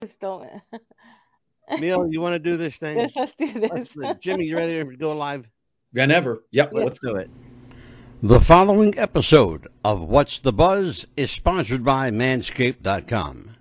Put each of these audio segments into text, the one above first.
Just don't. Neil, you want to do this thing? Yes, let's do this. Jimmy, you ready to go live? Whenever. Yep, Yeah. let's do it. The following episode of What's the Buzz is sponsored by Manscaped.com.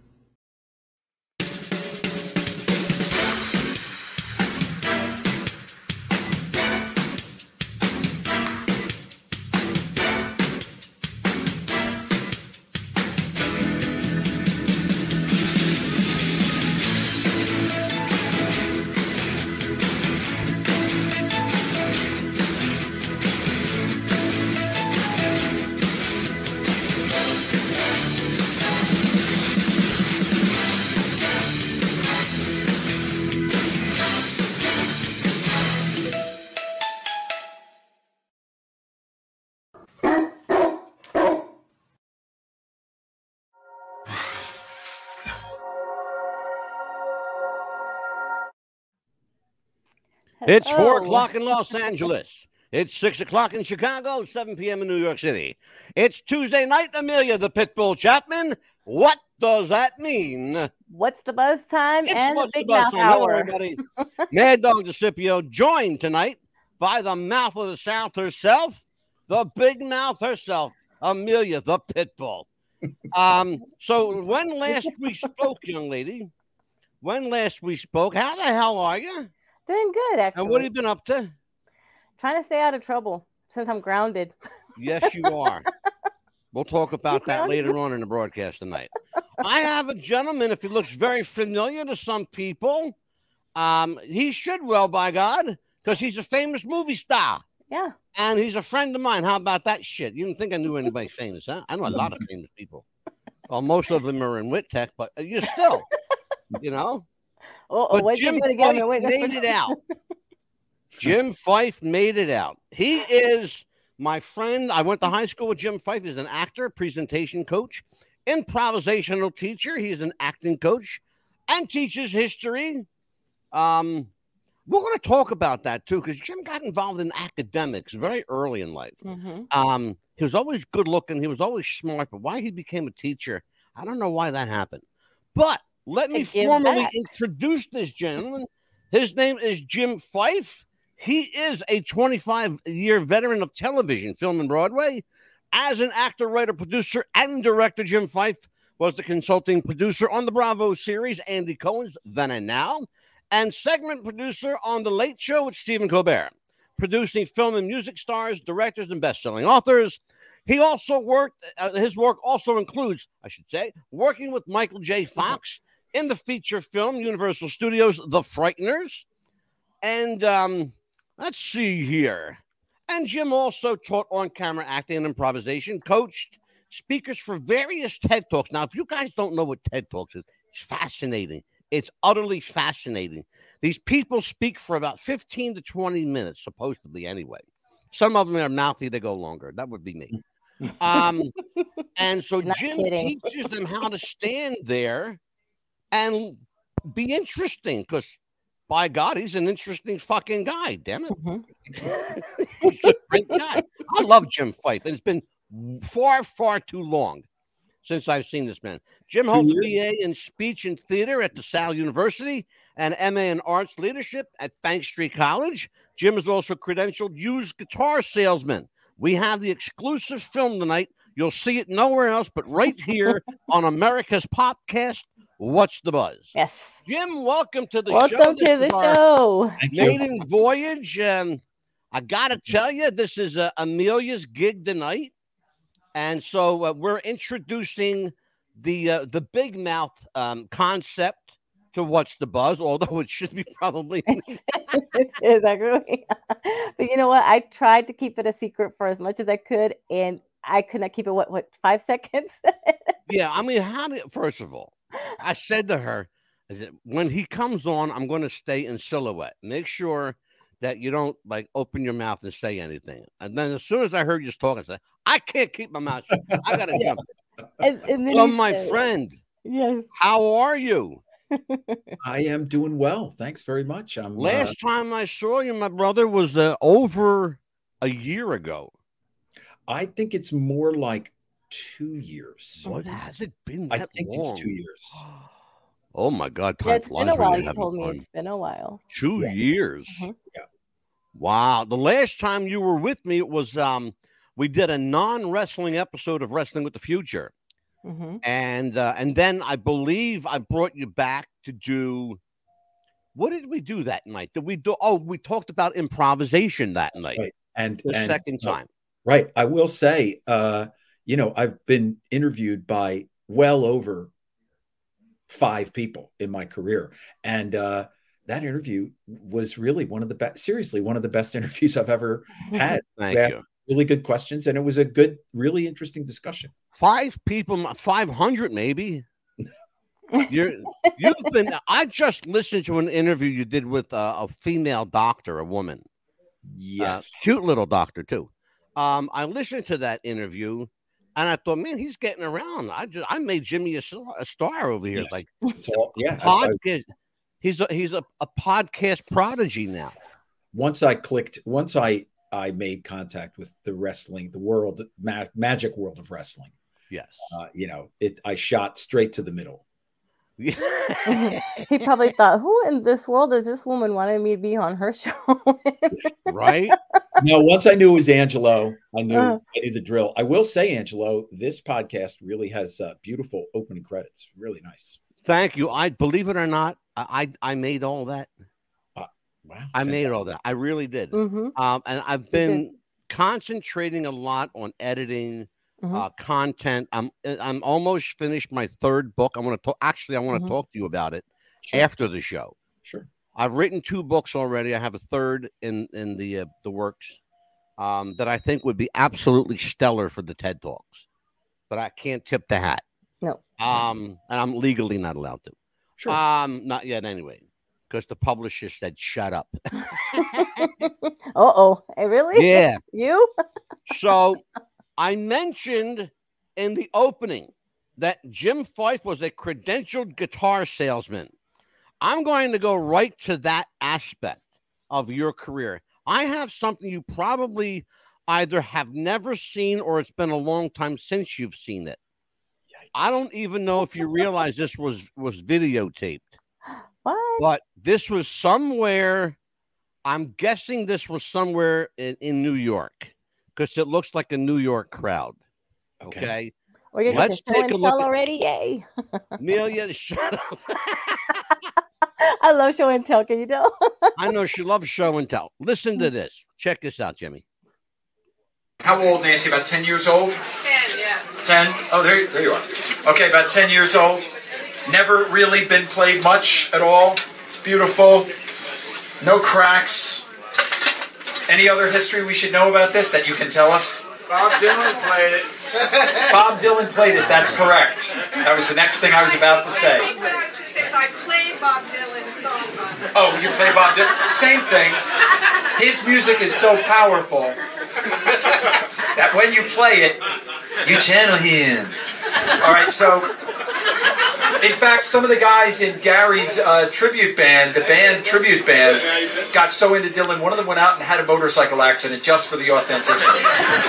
It's 4 o'clock in Los Angeles. It's 6 o'clock in Chicago, 7 p.m. in New York City. It's Tuesday night, Amelia the Pitbull Chapman. What does that mean? What's the buzz time? It's and What's the Big the Buzz Mouth time. Hello, Hour. everybody. Mad Dog DeCipio, joined tonight by the mouth of the South herself, the big mouth herself, Amelia the Pitbull. So when last we spoke, young lady, how the hell are you? Doing good, actually. And what have you been up to? Trying to stay out of trouble since I'm grounded. Yes, you are. We'll talk about that later on in the broadcast tonight. I have a gentleman, if he looks very familiar to some people, he should well, by God, because he's a famous movie star. Yeah. And he's a friend of mine. How about that shit? You didn't think I knew anybody famous, huh? I know a lot of famous people. Well, most of them are in WITTEC, but you're still, you know. But Jim Fife made it out. Jim Fife made it out. He is my friend. I went to high school with Jim Fife. He's an actor, presentation coach, improvisational teacher. He's an acting coach and teaches history. We're going to talk about that, too, because Jim got involved in academics very early in life. Mm-hmm. He was always good looking. He was always smart. But why he became a teacher, I don't know why that happened. But let me formally introduce this gentleman. His name is Jim Fife. He is a 25-year veteran of television, film, and Broadway. As an actor, writer, producer, and director, Jim Fife was the consulting producer on the Bravo series, Andy Cohen's Then and Now, and segment producer on The Late Show with Stephen Colbert, producing film and music stars, directors, and best-selling authors. He also worked, his work also includes, I should say, working with Michael J. Fox in the feature film Universal Studios' The Frighteners. And let's see here. And Jim also taught on-camera acting and improvisation, coached speakers for various TED Talks. Now, if you guys don't know what TED Talks is, it's fascinating. It's utterly fascinating. These people speak for about 15 to 20 minutes, supposedly anyway. Some of them are mouthy, they go longer. That would be me. And so Jim teaches them how to stand there and be interesting, because by God, he's an interesting fucking guy, damn it. Mm-hmm. He's a great guy. I love Jim Fife, and it's been far, far too long since I've seen this man. Jim holds a BA in speech and theater at DeSalle University and MA in arts leadership at Bank Street College. Jim is also credentialed used guitar salesman. We have the exclusive film tonight. You'll see it nowhere else but right here on America's Popcast. What's the Buzz? Yes. Jim, welcome to the show. Welcome to the show. Maiden voyage. I got to tell you, this is Amelia's gig tonight. And so we're introducing the big mouth concept to What's the Buzz, although it should be probably Exactly. But you know what? I tried to keep it a secret for as much as I could, and I could not keep it, what 5 seconds? Yeah, I mean, first of all, I said to her, when he comes on, I'm going to stay in silhouette. Make sure that you don't like open your mouth and say anything. And then as soon as I heard you talk, I said, I can't keep my mouth shut. I got to jump. And so my friend, yes, how are you? I am doing well. Thanks very much. Last time I saw you, my brother, was over a year ago. I think it's more like 2 years. What has it been? I think it's 2 years. Oh my God, Yeah, time it's been flies a when while. you're You having told me fun. it's been a while. 2 years. Mhm. Yeah. Wow. The last time you were with me, it was we did a non-wrestling episode of Wrestling with the Future. Mm-hmm. And then I believe I brought you back to do, what did we do that night? Did we do? Oh, we talked about improvisation that night. Right. And the second time. Right. I will say, I've been interviewed by well over 5 people in my career. And that interview was really one of the best, seriously, one of the best interviews I've ever had. Thank They you. asked really good questions, and it was a good, really interesting discussion. 5 people, 500 maybe. I just listened to an interview you did with a female doctor, a woman. Yes. Cute little doctor too. I listened to that interview and I thought, man, he's getting around. I made Jimmy a star over here. Yes. Like, it's all, yeah. podcast. He's a podcast prodigy now. Once I made contact with the wrestling, the world, magic world of wrestling. Yes. I shot straight to the middle. He probably thought, who in this world is this woman wanting me to be on her show? Right? No, once I knew it was Angelo, I knew the drill. I will say, Angelo, this podcast really has beautiful opening credits. Really nice. Thank you. I believe it or not, I made all that. Wow. I made all that. I really did. Mm-hmm. And I've been concentrating a lot on editing content. I'm almost finished my 3rd book. I want to talk to you about it after the show. Sure. I've written 2 books already. I have a 3rd in the works that I think would be absolutely stellar for the TED Talks, but I can't tip the hat. No. And I'm legally not allowed to. Sure. Not yet anyway, because the publisher said shut up. Hey, really? Yeah. You? So I mentioned in the opening that Jim Fife was a credentialed guitar salesman. I'm going to go right to that aspect of your career. I have something you probably either have never seen or it's been a long time since you've seen it. Yikes. I don't even know if you realize this was videotaped. What? But this was somewhere, I'm guessing this was somewhere in New York because it looks like a New York crowd. Okay. Well, you're Let's take a look already. Yay. Amelia, shut up. I love show and tell. Can you tell? I know she loves show and tell. Listen to this. Check this out, Jimmy. How old, Nancy? About 10 years old? 10, yeah. 10? Oh, there you are. Okay, about 10 years old. Never really been played much at all. It's beautiful. No cracks. Any other history we should know about this that you can tell us? Bob Dylan played it. Bob Dylan played it, that's correct. That was the next thing I was about to say. I think what I was going to say is I played Bob Dylan's song on it. Oh, you play Bob Dylan? Same thing. His music is so powerful that when you play it, you channel him. All right, so in fact, some of the guys in Gary's tribute band, the band tribute band, got so into Dylan, one of them went out and had a motorcycle accident just for the authenticity.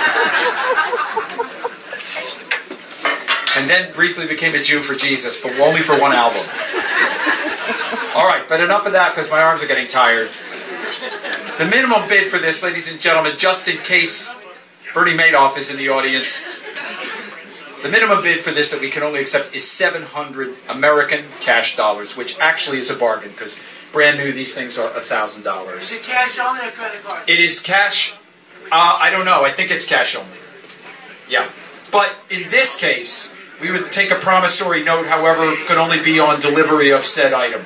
And then briefly became a Jew for Jesus, but only for one album. All right, but enough of that because my arms are getting tired. The minimum bid for this, ladies and gentlemen, just in case Bernie Madoff is in the audience, the minimum bid for this that we can only accept is 700 American cash dollars, which actually is a bargain because brand new these things are $1,000. Is it cash only or credit card? It is cash. I don't know. I think it's cash only. Yeah. But in this case, we would take a promissory note, however, could only be on delivery of said item.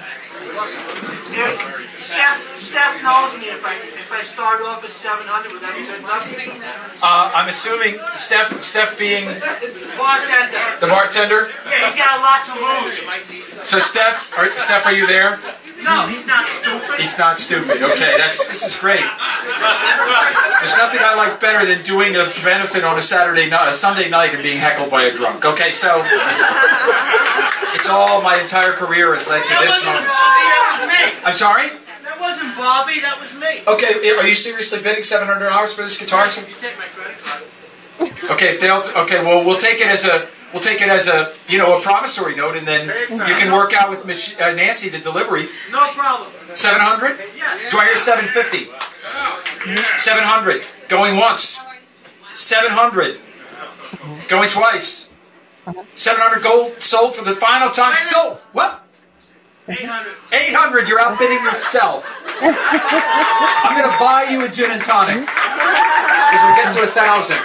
Steph knows me. If I start off at 700, would that be good enough? I'm assuming Steph being Bartender. the bartender. Yeah, he's got a lot to lose. So Steph, are you there? No, he's not stupid. He's not stupid. Okay, this is great. There's nothing I like better than doing a benefit on a Sunday night, and being heckled by a drunk. Okay, so it's all my entire career has led to That this wasn't moment. Bobby, that was me. I'm sorry? That wasn't Bobby, that was me. Okay, are you seriously bidding $700 for this guitar? You take my credit card. Okay, well, we'll take it as a we'll take it as a promissory note, and then you can work out with Nancy the delivery. No problem. 700? Yes. Do I hear 750? 700. Going once. 700. Going twice. 700 gold sold for the final time. Sold. What? 800. 800. You're outbidding yourself. I'm going to buy you a gin and tonic. Because we'll get to 1,000.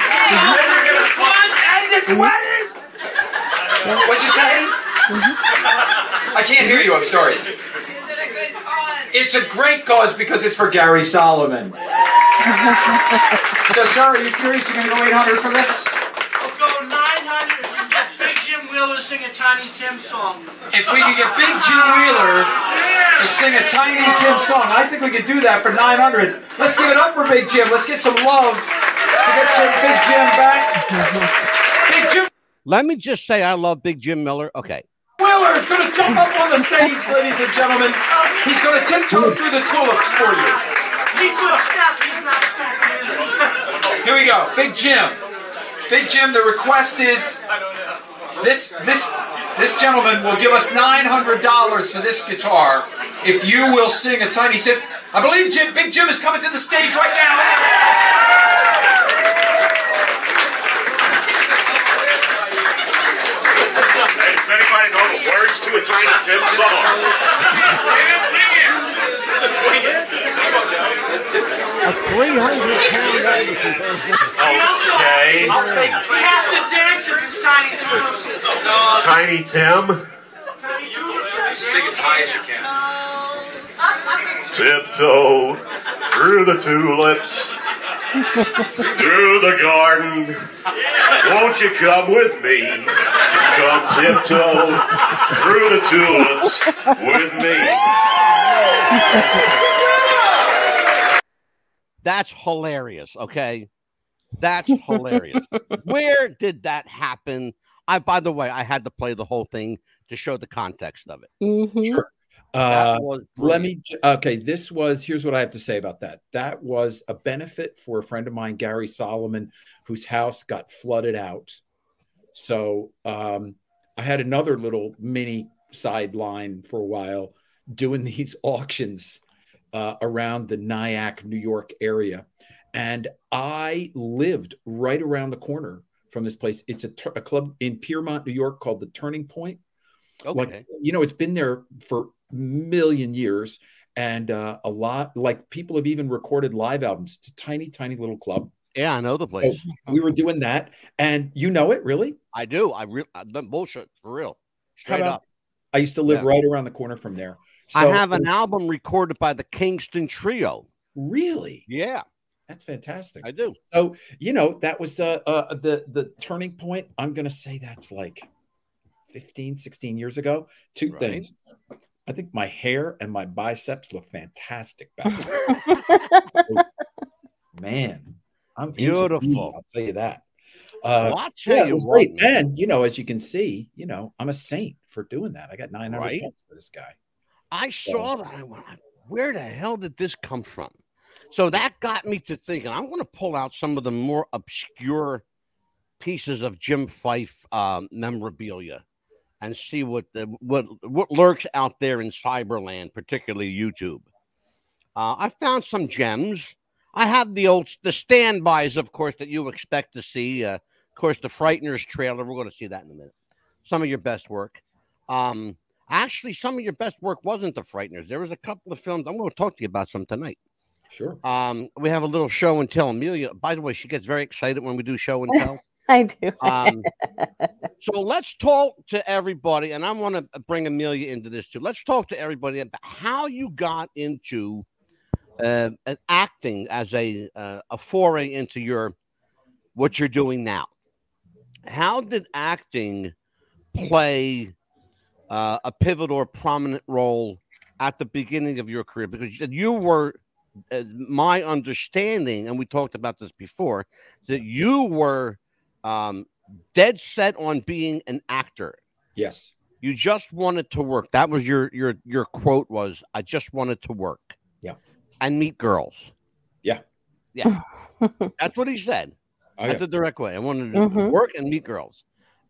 What'd you say? I can't hear you. I'm sorry. Is it a good cause? It's a great cause because it's for Gary Solomon. So, sir, are you serious? You're going to go 800 for this? We'll go 900 if we can get Big Jim Wheeler to sing a Tiny Tim song. If we could get Big Jim Wheeler to sing a Tiny Tim song, I think we could do that for 900. Let's give it up for Big Jim. Let's get some love to get some Big Jim back. Big Jim Let me just say I love BigIm Miller. Okay. Wheeler is going to jump up on the stage, ladies and gentlemen. He's going to tiptoe through the tulips for you. He's little Steph, he's not stupid either. Here we go. Big Jim. Big Jim, the request is this gentleman will give us $900 for this guitar if you will sing a Tiny Tim. I believe Big Jim is coming to the stage right now. Hey, does anybody know the words to a Tiny Tim song? Just wing it. A 300-pound lady. Okay. He has to dance if it's Tiny Tiny Tim. Tim. Sing as high as you can. Tiptoe through the tulips, through the garden. Won't you come with me? Come tiptoe through the tulips with me. That's hilarious, okay? That's hilarious. Where did that happen? By the way, I had to play the whole thing to show the context of it. Mm-hmm. Sure. Let me. Okay. Here's what I have to say about that. That was a benefit for a friend of mine, Gary Solomon, whose house got flooded out. So I had another little mini sideline for a while doing these auctions around the Nyack, New York area. And I lived right around the corner from this place. It's a club in Piermont, New York called the Turning Point. Okay. Like, it's been there for a million years. And a lot, like, people have even recorded live albums. It's a tiny, tiny little club. Yeah, I know the place. So we were doing that. And you know it, really? I do. I bullshit for real. Straight up. I used to live right around the corner from there. So, I have an album recorded by the Kingston Trio. Really? Yeah. That's fantastic. I do. So, that was the turning point. I'm going to say that's like 15, 16 years ago. Two things. I think my hair and my biceps look fantastic back then. Man, I'm beautiful. I'll tell you that. I'll tell you it was what, great. And, as you can see, I'm a saint for doing that. I got 900 bucks for this guy. I saw that. I went, where the hell did this come from? So that got me to thinking, I'm going to pull out some of the more obscure pieces of Jim Fife memorabilia and see what lurks out there in cyberland, particularly YouTube. I found some gems. I have the standbys, of course, that you expect to see. Of course, the Frighteners trailer. We're going to see that in a minute. Some of your best work. Actually, some of your best work wasn't the Frighteners. There was a couple of films. I'm going to talk to you about some tonight. Sure. We have a little show and tell. Amelia, by the way, she gets very excited when we do show and tell. I do. So let's talk to everybody, and I want to bring Amelia into this too. Let's talk to everybody about how you got into acting as a foray into what you're doing now. How did acting play a pivotal or prominent role at the beginning of your career? Because you were, my understanding, and we talked about this before, that you were dead set on being an actor. Yes. You just wanted to work. That was your quote was, I just wanted to work. Yeah. And meet girls. Yeah. Yeah. That's what he said. That's a direct way. I wanted to work and meet girls.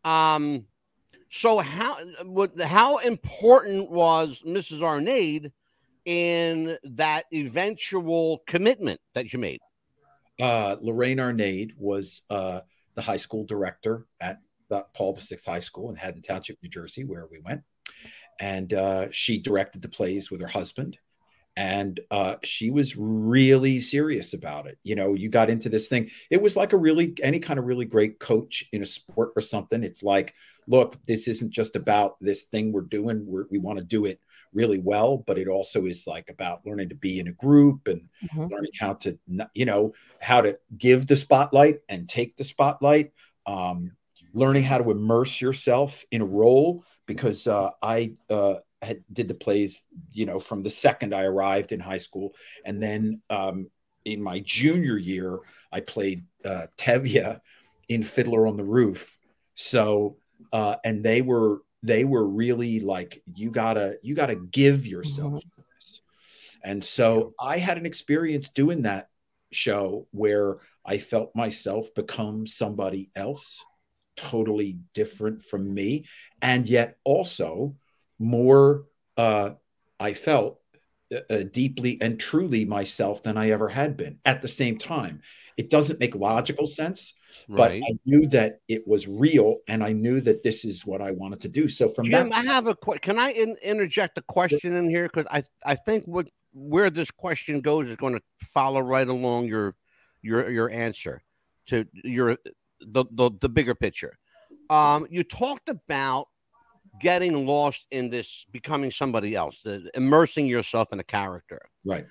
So how important was Mrs. Arnade in that eventual commitment that you made? Lorraine Arnade was the high school director at Paul VI High School in Haddon Township, New Jersey, where we went. And she directed the plays with her husband. And she was really serious about it. You know, you got into this thing. It was like any kind of really great coach in a sport or something. It's like, look, this isn't just about this thing we're doing. We want to do it really well, but it also is like about learning to be in a group and learning how to, how to give the spotlight and take the spotlight, learning how to immerse yourself in a role, because I did the plays, from the second I arrived in high school. And then in my junior year, I played Tevye in Fiddler on the Roof. So, and they were really like, you gotta give yourself to this. And so I had an experience doing that show where I felt myself become somebody else, totally different from me. And yet also more, I felt deeply and truly myself than I ever had been at the same time. It doesn't make logical sense, but I knew that it was real, and I knew that this is what I wanted to do. So from Jim, that, I have a can I interject a question in here? Because I think where this question goes is going to follow right along your answer to the bigger picture. You talked about getting lost in this, becoming somebody else, immersing yourself in a character. Right.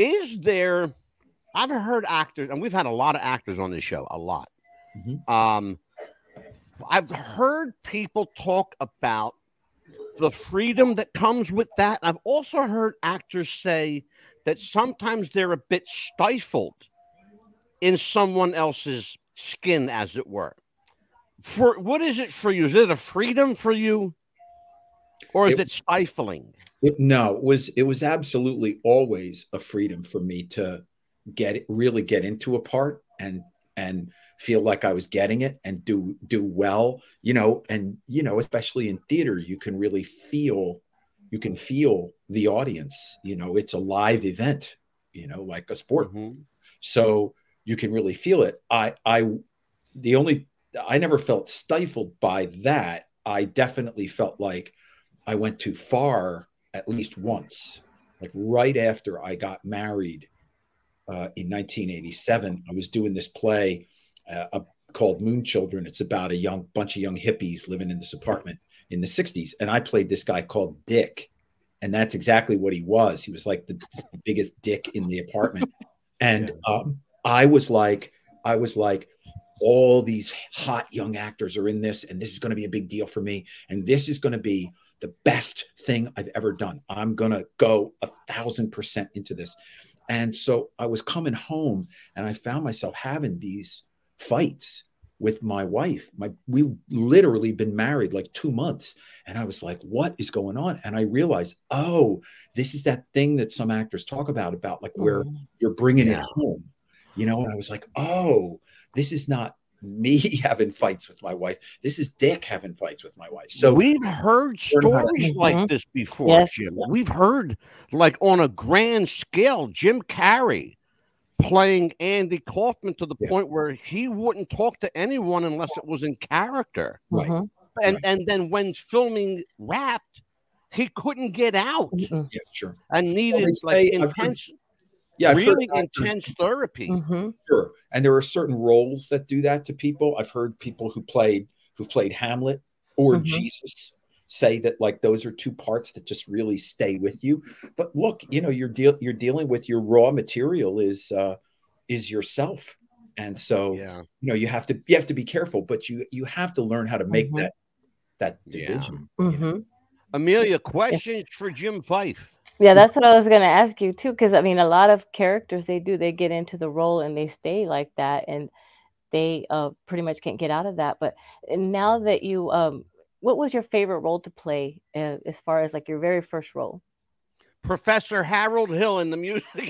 I've heard actors, and we've had a lot of actors on this show, a lot. I've heard people talk about the freedom that comes with that. I've also heard actors say that sometimes they're a bit stifled in someone else's skin, as it were. What is it for you? Is it a freedom for you, or is it stifling? No, it was absolutely always a freedom for me to really get into a part and feel like I was getting it and do well, and especially in theater, you can really feel the audience. It's a live event, like a sport. So you can really feel it. I never felt stifled by that. I definitely felt like I went too far at least once. Like right after I got married in 1987, I was doing this play called Moon Children. It's about a bunch of young hippies living in this apartment in the 60s. And I played this guy called Dick. And that's exactly what he was. He was like the biggest dick in the apartment. And I was like, all these hot young actors are in this, and this is going to be a big deal for me. And this is going to be the best thing I've ever done. I'm going to go 1,000% into this. And so I was coming home and I found myself having these fights with my wife. We literally been married like 2 months. And I was like, what is going on? And I realized, oh, this is that thing that some actors talk about like where you're bringing it home, and I was like, oh, this is not me having fights with my wife. This is Dick having fights with my wife. So we've heard stories like this before, Jim. We've heard, like, on a grand scale, Jim Carrey playing Andy Kaufman to the point where he wouldn't talk to anyone unless it was in character. Right. And then when filming wrapped, he couldn't get out. Yeah, sure. And needed intense. Really intense therapy. Sure. And there are certain roles that do that to people. I've heard people who've played Hamlet or Jesus say that, like, those are two parts that just really stay with you. But look, you're dealing with your raw material is yourself. And so, you have to be careful, but you have to learn how to make that division. Amelia, questions for Jim Fife? Yeah, that's what I was going to ask you too, because I mean, a lot of characters they get into the role and they stay like that, and they pretty much can't get out of that. But now that you, what was your favorite role to play as far as like your very first role? Professor Harold Hill in The Music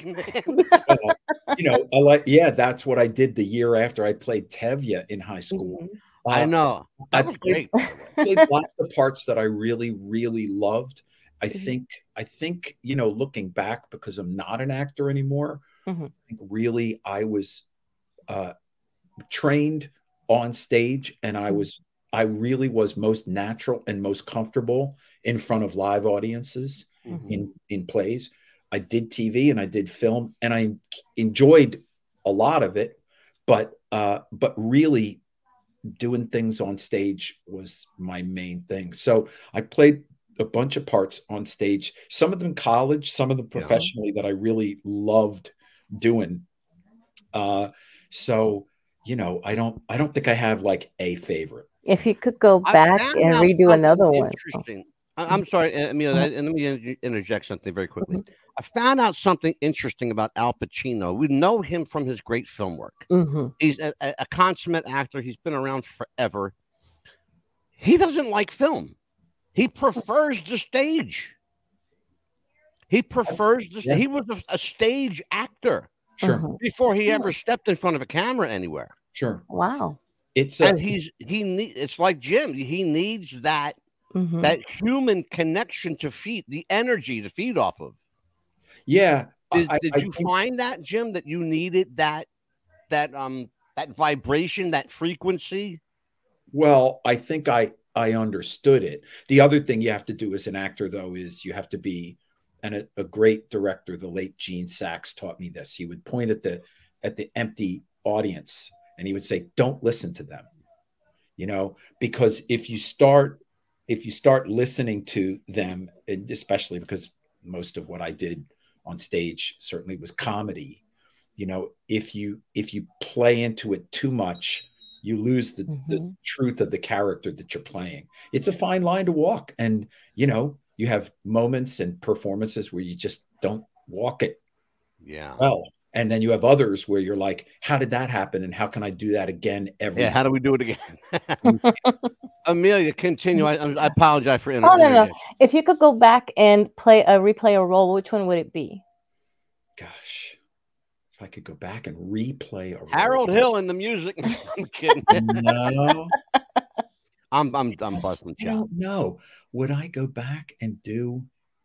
Man. That's what I did the year after I played Tevye in high school. I know. That was great. Played lots of parts that I really, really loved. I think, looking back, because I'm not an actor anymore, I think really I was trained on stage, and I really was most natural and most comfortable in front of live audiences in plays. I did TV and I did film, and I enjoyed a lot of it, but really doing things on stage was my main thing. So I played a bunch of parts on stage, some of them college, some of them professionally, that I really loved doing. So, I don't think I have like a favorite. If you could go back and redo another one. Interesting. I'm sorry, Emilio, let me interject something very quickly. I found out something interesting about Al Pacino. We know him from his great film work. He's a consummate actor. He's been around forever. He doesn't like film. He prefers the stage. He prefers the stage. He was a stage actor before he ever stepped in front of a camera anywhere. Sure. Wow. It's like Jim. He needs that human connection to feed, the energy to feed off of. Yeah. Did you find that, Jim, that you needed that vibration, that frequency? Well, I think I understood it. The other thing you have to do as an actor, though, is you have to be, and a great director, the late Gene Saks, taught me this. He would point at the empty audience and he would say, "Don't listen to them," because if you start listening to them, and especially because most of what I did on stage certainly was comedy, if you play into it too much, you lose the truth of the character that you're playing. It's a fine line to walk. And, you have moments and performances where you just don't walk it well. And then you have others where you're like, how did that happen? And how can I do that again time? How do we do it again? Amelia, continue. I apologize for interrupting. No. If you could go back and replay a role, which one would it be? Gosh. If I could go back and replay a role. Harold Hill in the music. I'm kidding. No. I'm busting chops. No. Would I go back and do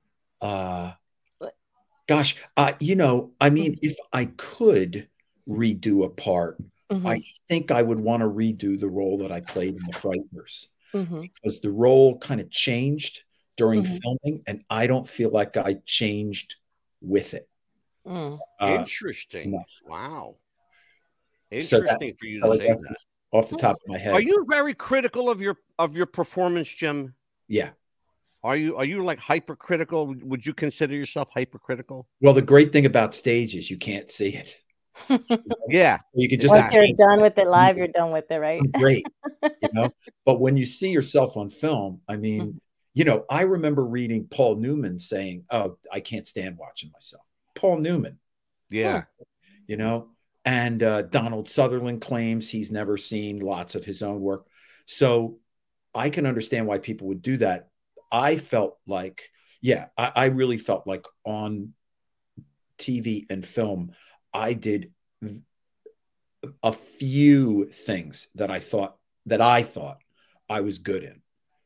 gosh, if I could redo a part, I think I would want to redo the role that I played in The Frighteners, because the role kind of changed during filming, and I don't feel like I changed with it. Interesting. Enough. Wow. Interesting for you to say that. Off the top of my head. Are you very critical of your performance, Jim? Yeah. Are you like hypercritical? Would you consider yourself hypercritical? Well, the great thing about stage is you can't see it. Yeah. You can just once you're done with it live, you're done with it, right? Great. But when you see yourself on film, I mean, I remember reading Paul Newman saying, "Oh, I can't stand watching myself." Paul Newman. Yeah. And Donald Sutherland claims he's never seen lots of his own work. So I can understand why people would do that. I felt like, I really felt like on TV and film, I did a few things that I thought I was good in,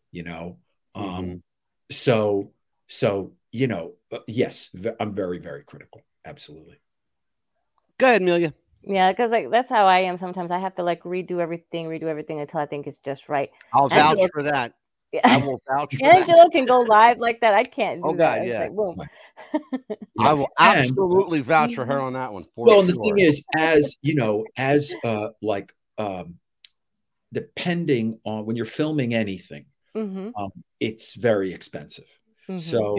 So, yes, I'm very, very critical. Absolutely. Go ahead, Amelia. Yeah, because that's how I am. Sometimes I have to redo everything until I think it's just right. I'll vouch for that. Yeah. I will vouch for Angela that. can go live like that. I can't do that. God, yeah. Boom. I will absolutely vouch for her on that one. And the thing is, depending on when you're filming anything, it's very expensive. So,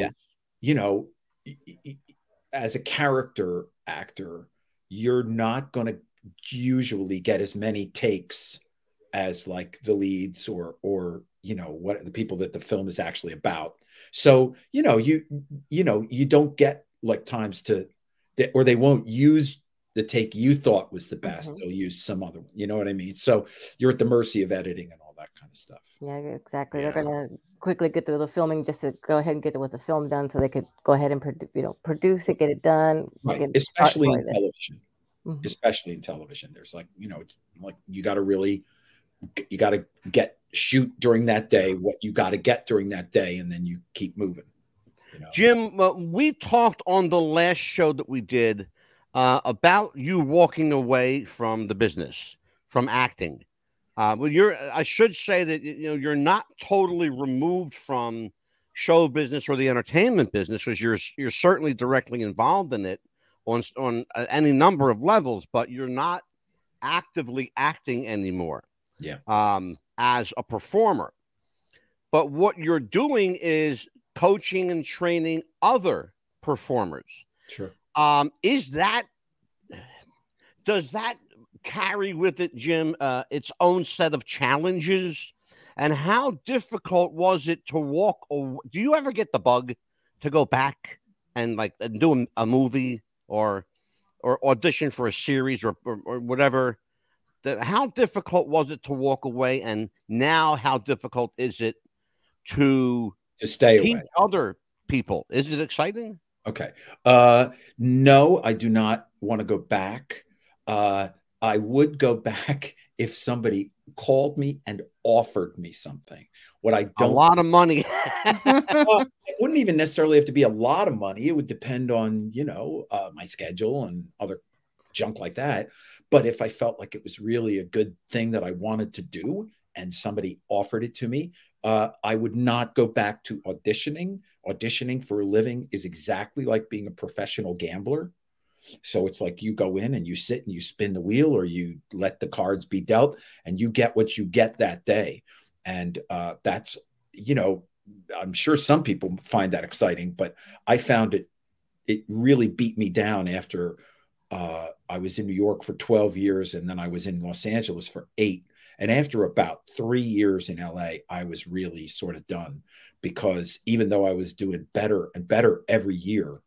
as a character actor, you're not going to usually get as many takes as like the leads or what the people that the film is actually about. So, you don't get like times or they won't use the take you thought was the best. They'll use some other one. You know what I mean? So you're at the mercy of editing and all that kind of stuff. Yeah, exactly. Yeah. They're going to quickly get through the filming just to go ahead and get with the film done so they could go ahead and produce it, get it done. Right. Especially in television. Especially in television. There's it's like you got to really shoot during that day what you got to get during that day, and then you keep moving. You know? Jim, we talked on the last show that we did about you walking away from the business, from acting. I should say that you're not totally removed from show business or the entertainment business, because you're certainly directly involved in it on any number of levels, but you're not actively acting anymore. Yeah. As a performer. But what you're doing is coaching and training other performers. Sure. Does that carry with it, Jim, its own set of challenges? And how difficult was it to walk away? Do you ever get the bug to go back and do a movie or audition for a series or whatever? How difficult was it to walk away, and now how difficult is it to stay away? Other people, is it exciting? Okay. No, I do not want to go back. I would go back if somebody called me and offered me something. What I don't, a lot of money. It wouldn't even necessarily have to be a lot of money. It would depend on my schedule and other junk like that. But if I felt like it was really a good thing that I wanted to do and somebody offered it to me, I would not go back to auditioning. Auditioning for a living is exactly like being a professional gambler. So it's like you go in and you sit and you spin the wheel, or you let the cards be dealt, and you get what you get that day. And that's, I'm sure some people find that exciting, but I found it really beat me down after I was in New York for 12 years, and then I was in Los Angeles for 8. And after about 3 years in LA, I was really sort of done, because even though I was doing better and better every year,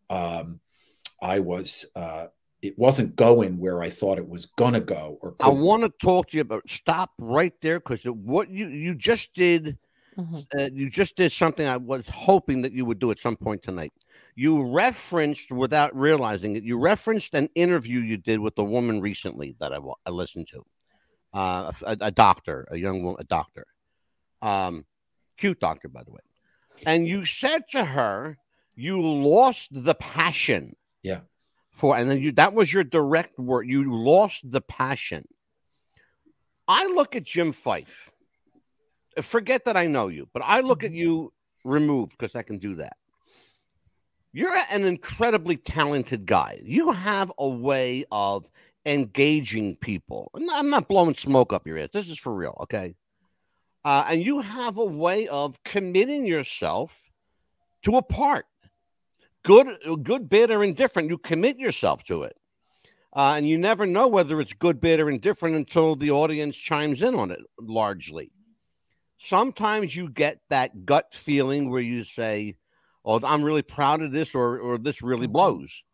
it wasn't going where I thought it was going to go. I want to talk to you about, stop right there, because what you just did, you just did something I was hoping that you would do at some point tonight. You referenced, without realizing it, you referenced an interview you did with a woman recently that I listened to, a doctor, a young woman, a doctor, cute doctor, by the way. And you said to her, you lost the passion. Yeah. And then that was your direct word. You lost the passion. I look at Jim Fife. Forget that I know you, but I look at you removed, because I can do that. You're an incredibly talented guy. You have a way of engaging people. I'm not blowing smoke up your ass. This is for real, okay? And you have a way of committing yourself to a part. Good, bad, or indifferent. You commit yourself to it. And you never know whether it's good, bad, or indifferent until the audience chimes in on it, largely. Sometimes you get that gut feeling where you say, oh, I'm really proud of this, or this really blows.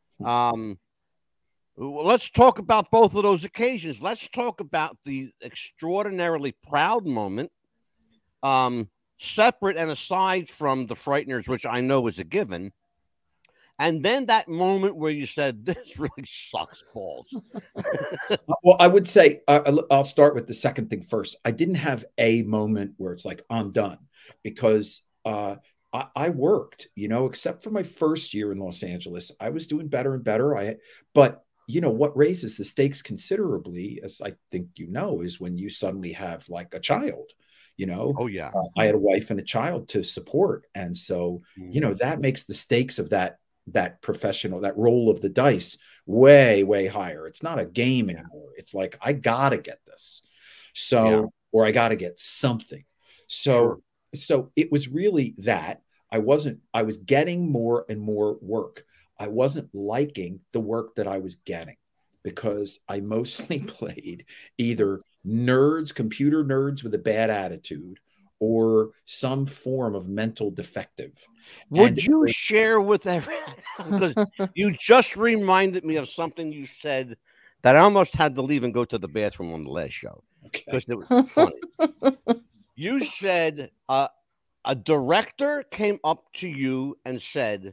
Let's talk about both of those occasions. Let's talk about the extraordinarily proud moment, separate and aside from the Frighteners, which I know is a given. And then that moment where you said, this really sucks balls. Well, I would say, I'll start with the second thing first. I didn't have a moment where it's like, I'm done, because I worked, except for my first year in Los Angeles, I was doing better and better. But what raises the stakes considerably, as I think is when you suddenly have like a child. Oh yeah. I had a wife and a child to support, and so that makes the stakes of that professional, that roll of the dice, way, way higher. It's not a game anymore. It's like, I gotta get this, or I gotta get something. So it was really that I was getting more and more work. I wasn't liking the work that I was getting, because I mostly played either computer nerds with a bad attitude, or some form of mental defective. Would you share with everyone? Because you just reminded me of something you said that I almost had to leave and go to the bathroom on the last show, because it was funny. You said a director came up to you and said,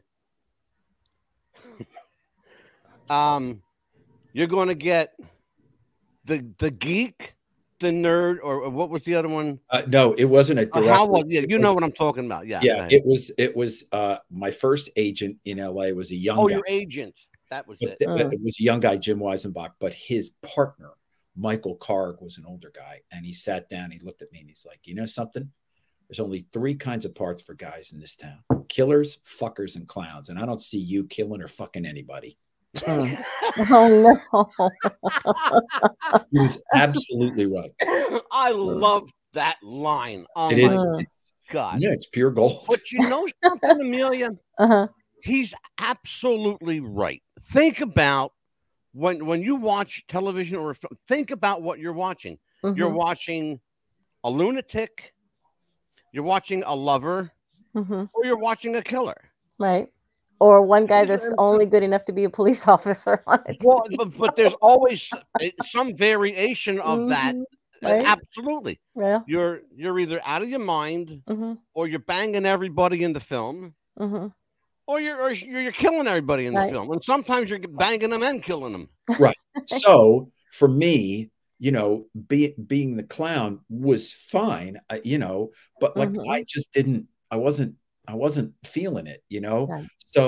you're going to get the geek, the Nerd, or what was the other one? No, it wasn't a director. You know what I'm talking about. Yeah. Yeah, it was my first agent in LA was a young guy. Your agent. That was it. It was a young guy, Jim Weisenbach, but his partner, Michael Karg, was an older guy. And he sat down, he looked at me and he's like, you know something? There's only 3 kinds of parts for guys in this town: killers, fuckers, and clowns. And I don't see you killing or fucking anybody. Oh no. He was absolutely right. I love that line. Oh, it is. God. Yeah, it's pure gold. But you know something, Amelia? He's absolutely right. Think about when you watch television or think about what you're watching. You're watching a lunatic, you're watching a lover, or you're watching a killer. Right. Or one guy that's only good enough to be a police officer. Well, but there's always some variation of that. Right? Absolutely. Yeah. You're either out of your mind, or you're banging everybody in the film, or you're killing everybody in the film. And sometimes you're banging them and killing them. Right. So for me, you know, being the clown was fine, you know, but like I just didn't. I wasn't feeling it, you know. Right.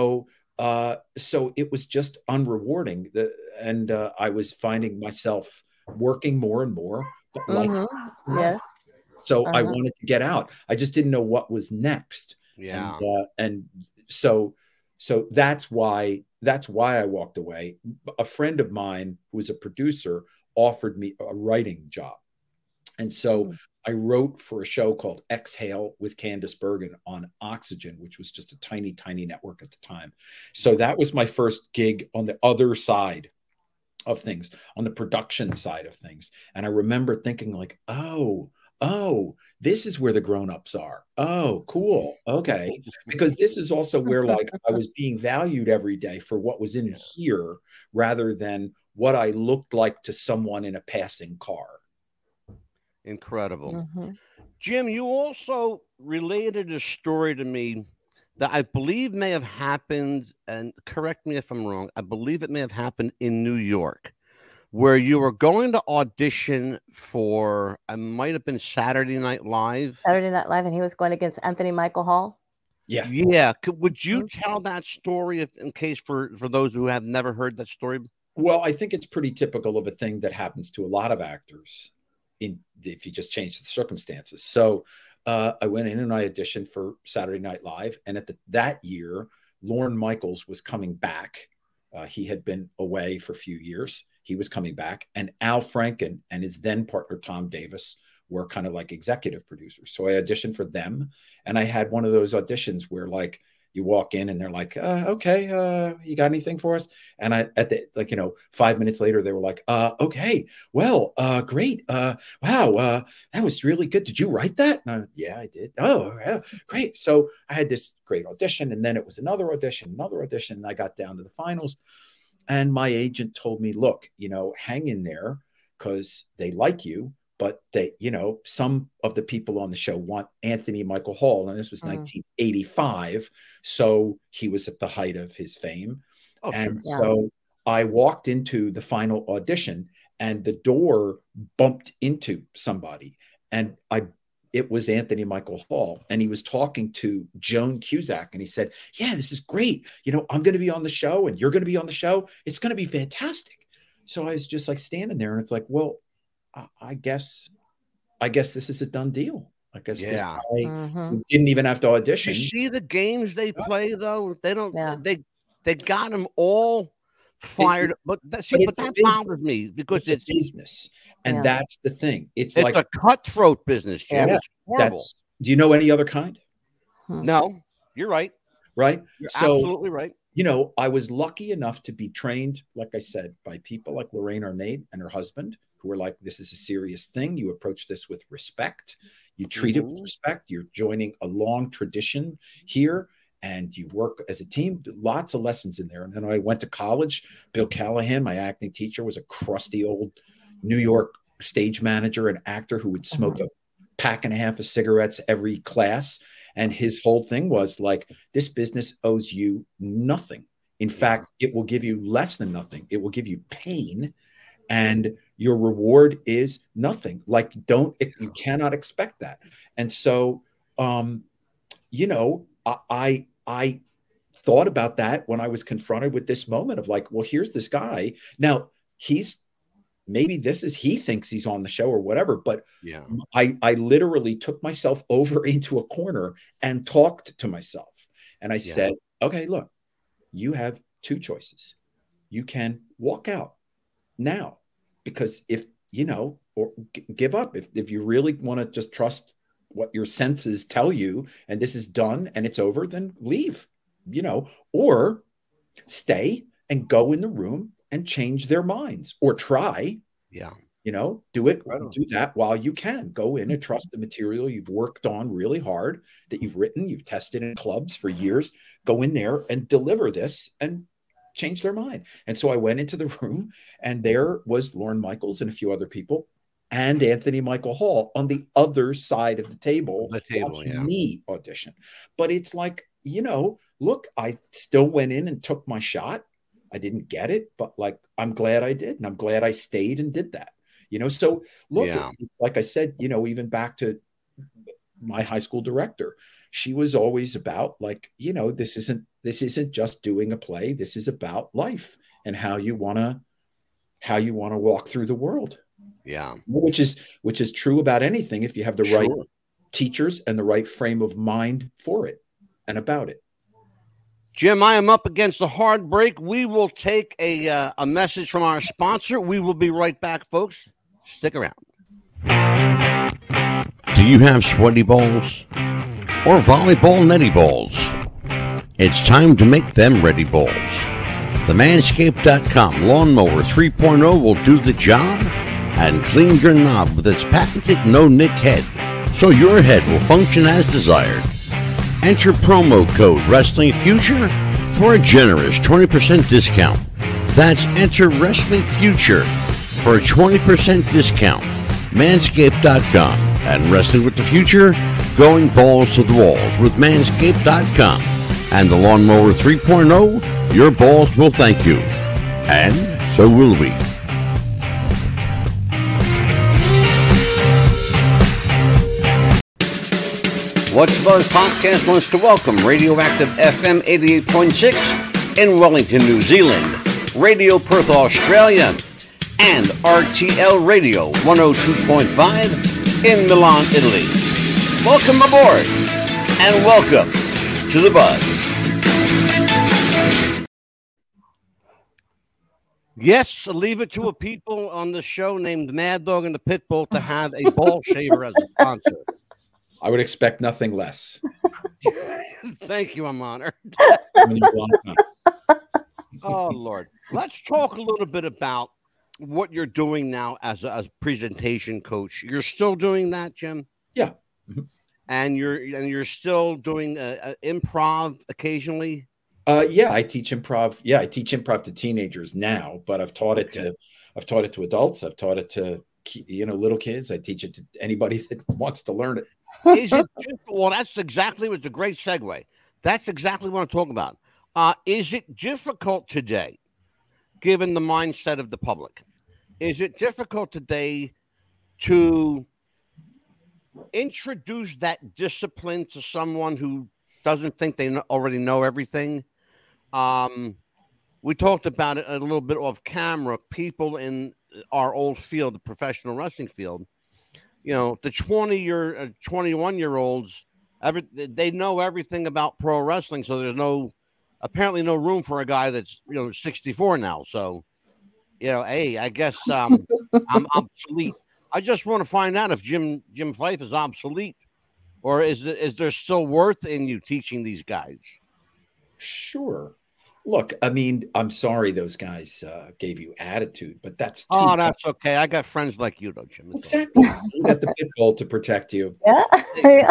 So it was just unrewarding. And I was finding myself working more and more. Like, yes. So I wanted to get out. I just didn't know what was next. Yeah. And so that's why I walked away. A friend of mine who was a producer offered me a writing job. And so I wrote for a show called Exhale with Candice Bergen on Oxygen, which was just a tiny, tiny network at the time. So that was my first gig on the other side of things, on the production side of things. And I remember thinking like, oh, this is where the grown-ups are. Oh, cool. Okay. Because this is also where like I was being valued every day for what was in here rather than what I looked like to someone in a passing car. Incredible. Jim, you also related a story to me that I believe may have happened, and correct me if I'm wrong, I believe it may have happened in New York, where you were going to audition for, it might have been Saturday Night Live. Saturday Night Live, and he was going against Anthony Michael Hall. Yeah. Yeah. Would you tell that story in case for those who have never heard that story? Well, I think it's pretty typical of a thing that happens to a lot of actors if you just change the circumstances. So I went in and I auditioned for Saturday Night Live. And that year, Lorne Michaels was coming back. He had been away for a few years. He was coming back. And Al Franken and his then partner, Tom Davis, were kind of like executive producers. So I auditioned for them. And I had one of those auditions where like you walk in and they're like, okay, you got anything for us? And 5 minutes later, they were like, okay, well, great. Wow, that was really good. Did you write that? Yeah, I did. Oh, yeah, great. So I had this great audition, and then it was another audition, and I got down to the finals. And my agent told me, look, hang in there because they like you. But they, some of the people on the show want Anthony Michael Hall, and this was 1985, so he was at the height of his fame. Oh, and sure. So I walked into the final audition, and the door bumped into somebody, and it was Anthony Michael Hall, and he was talking to Joan Cusack, and he said, "Yeah, this is great. I'm going to be on the show, and you're going to be on the show. It's going to be fantastic." So I was just like standing there, and it's like, well, I guess this is a done deal. I guess this guy didn't even have to audition. You see the games they play though? They don't. Yeah. They got them all fired. But that bothers me because it's business, and that's the thing. It's like a cutthroat business, Jim. Yeah. It's horrible. Do you know any other kind? No, you're right. Right. You're absolutely right. I was lucky enough to be trained, like I said, by people like Lorraine Arnade and her husband, who were like, this is a serious thing. You approach this with respect. You treat it with respect. You're joining a long tradition here, and you work as a team. Lots of lessons in there. And then I went to college. Bill Callahan, my acting teacher, was a crusty old New York stage manager and actor who would smoke a pack and a half of cigarettes every class. And his whole thing was like, this business owes you nothing. In fact, it will give you less than nothing. It will give you pain. And your reward is nothing. Like, you cannot expect that. And so, you know, I thought about that when I was confronted with this moment of like, well, here's this guy. Now maybe he thinks he's on the show or whatever, but yeah, I literally took myself over into a corner and talked to myself. And I said, okay, look, you have two choices. You can walk out now, because if, you know, or give up, if you really want to just trust what your senses tell you, and this is done and it's over, then leave, you know, or stay and go in the room and change their minds, or try, you know, do that while you can. Go in and trust the material you've worked on really hard, that you've written, you've tested in clubs for years. Go in there and deliver this and change their mind. And so I went into the room, and there was Lorne Michaels and a few other people, and Anthony Michael Hall on the other side of the table watching me audition. But it's like, you know, look, I still went in and took my shot. I didn't get it, but like, I'm glad I did. And I'm glad I stayed and did that, you know? So look, like I said, you know, even back to my high school director, she was always about like, you know, this isn't just doing a play. This is about life and how you want to walk through the world. Yeah. Which is true about anything, if you have the right teachers and the right frame of mind for it and about it. Jim, I am up against a hard break. We will take a message from our sponsor. We will be right back, folks. Stick around. Do you have sweaty balls or volleyball netty balls? It's time to make them ready balls. The Manscaped.com Lawnmower 3.0 will do the job and clean your knob with its patented no-nick head, so your head will function as desired. Enter promo code Wrestling Future for a generous 20% discount. That's enter Wrestling Future for a 20% discount. Manscaped.com and Wrestling with the Future, going balls to the walls with Manscaped.com and the Lawnmower 3.0. Your balls will thank you, and so will we. What's Buzz Podcast wants to welcome Radioactive FM 88.6 in Wellington, New Zealand, Radio Perth, Australia, and RTL Radio 102.5 in Milan, Italy. Welcome aboard, and welcome to the Buzz. Yes, leave it to a people on the show named Mad Dog and the Pitbull to have a ball shaver as a sponsor. I would expect nothing less. Thank you. I'm honored. Oh, Lord. Let's talk a little bit about what you're doing now as a presentation coach. You're still doing that, Jim? Yeah. Mm-hmm. And you're still doing improv occasionally? Yeah, I teach improv. Yeah, I teach improv to teenagers now, but I've taught it to adults. I've taught it to little kids. I teach it to anybody that wants to learn it. Is it well? That's exactly what's a great segue. That's exactly what I'm talking about. Is it difficult today, given the mindset of the public? Is it difficult today to introduce that discipline to someone who doesn't think they already know everything? We talked about it a little bit off camera. People in our old field, the professional wrestling field, the 21-year-olds, they know everything about pro wrestling. So there's apparently no room for a guy that's 64 now. So, hey, I guess I'm obsolete. I just want to find out if Jim Fife is obsolete, or is there still worth in you teaching these guys? Sure. Look, I mean, I'm sorry those guys gave you attitude, but that's that's okay. I got friends like you, though, Jim. Exactly. You got the pit bull to protect you. Yeah.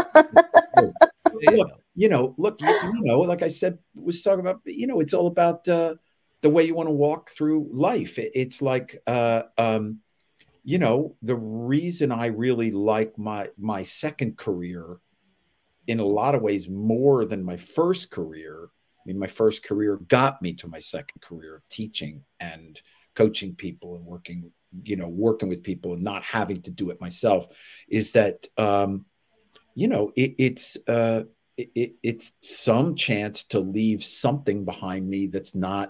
Look, like I said, was talking about, it's all about the way you want to walk through life. It's like, the reason I really like my second career in a lot of ways more than my first career mean, my first career got me to my second career of teaching and coaching people and working with people and not having to do it myself, is that, it's some chance to leave something behind me that's not,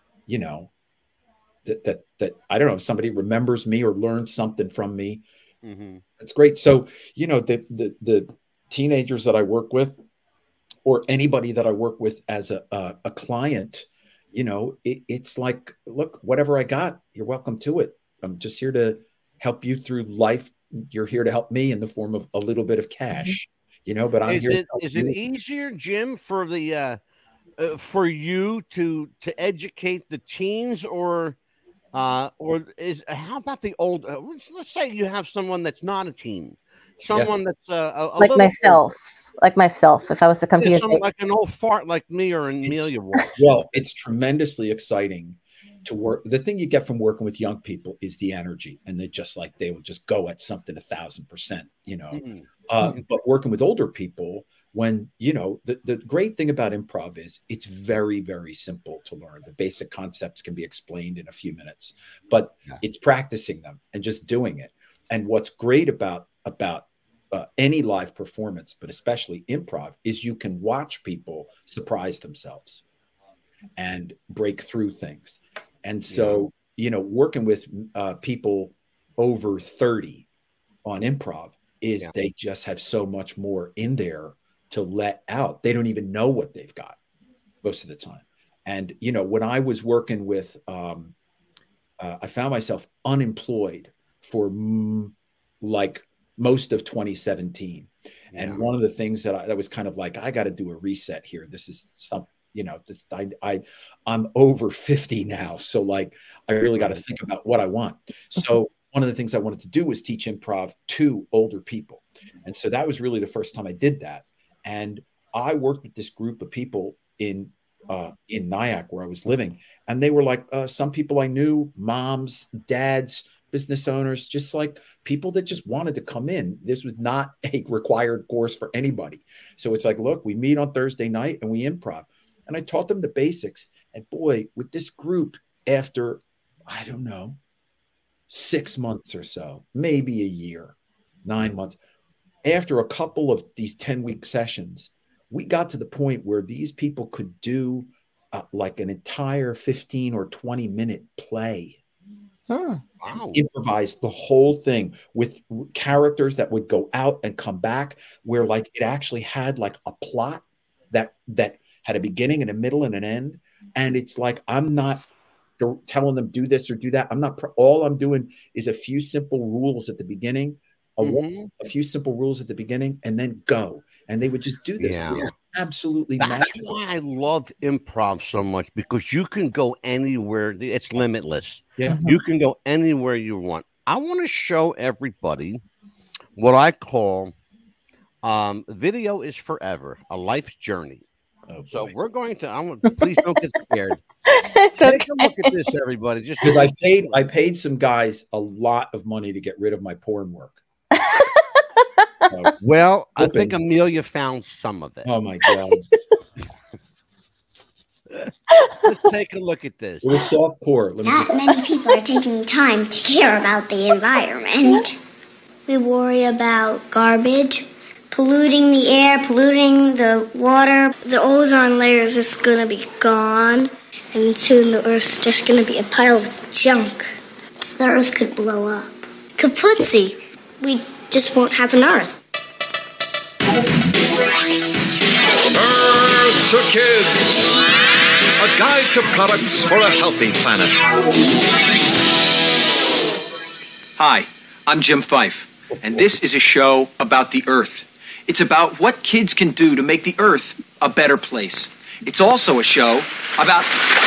that I don't know if somebody remembers me or learns something from me. Mm-hmm. That's great. So, the teenagers that I work with, or anybody that I work with as a client, it's like, look, whatever I got, you're welcome to it. I'm just here to help you through life. You're here to help me in the form of a little bit of cash, but I'm here. Is it easier, Jim, for the for you to educate the teens, or how about the old? Let's say you have someone that's not a teen, someone that's like myself. Like myself, if I was to come to you, like an old fart like me or Amelia was. Well, it's tremendously exciting to work. The thing you get from working with young people is the energy, and they will just go at something 1,000%. But working with older people, when the great thing about improv is it's very, very simple to learn. The basic concepts can be explained in a few minutes, but it's practicing them and just doing it. And what's great about any live performance, but especially improv, is you can watch people surprise themselves and break through things. And so, working with people over 30 on improv is they just have so much more in there to let out. They don't even know what they've got most of the time. And, when I was working with, I found myself unemployed for most of 2017. And one of the things that was kind of like, I got to do a reset here. This is something, I'm over 50 now. So I really got to think about what I want. So one of the things I wanted to do was teach improv to older people. And so that was really the first time I did that. And I worked with this group of people in Nyack, where I was living. And they were like some people I knew, moms, dads, business owners, just like people that just wanted to come in. This was not a required course for anybody. So it's like, look, we meet on Thursday night and we improv. And I taught them the basics. And boy, with this group, after, I don't know, 6 months or so, maybe a year, 9 months, after a couple of these 10-week sessions, we got to the point where these people could do like an entire 15 or 20-minute play. Wow. Improvised the whole thing with characters that would go out and come back, where it actually had a plot that had a beginning and a middle and an end. And it's like, I'm not telling them do this or do that. All I'm doing is a few simple rules at the beginning, a few simple rules at the beginning, and then go. And they would just do this. Yeah. It was absolutely That's magical. why I love improv so much, because you can go anywhere. It's limitless. Yeah. You can go anywhere you want. I want to show everybody what I call video is forever, a life's journey. Oh, so we're going to, please don't get scared. Take a look at this, everybody. Just because I paid some guys a lot of money to get rid of my porn work. Well, I think Amelia found some of it. Oh my God. Let's take a look at this. It was soft core. Not many people are taking time to care about the environment. We worry about garbage, polluting the air, polluting the water. The ozone layer is just going to be gone, and soon the Earth's just going to be a pile of junk. The Earth could blow up. Kaputzi. We just won't have an Earth. Earth to Kids, a guide to products for a healthy planet. Hi, I'm Jim Fife, and this is a show about the Earth. It's about what kids can do to make the Earth a better place. It's also a show about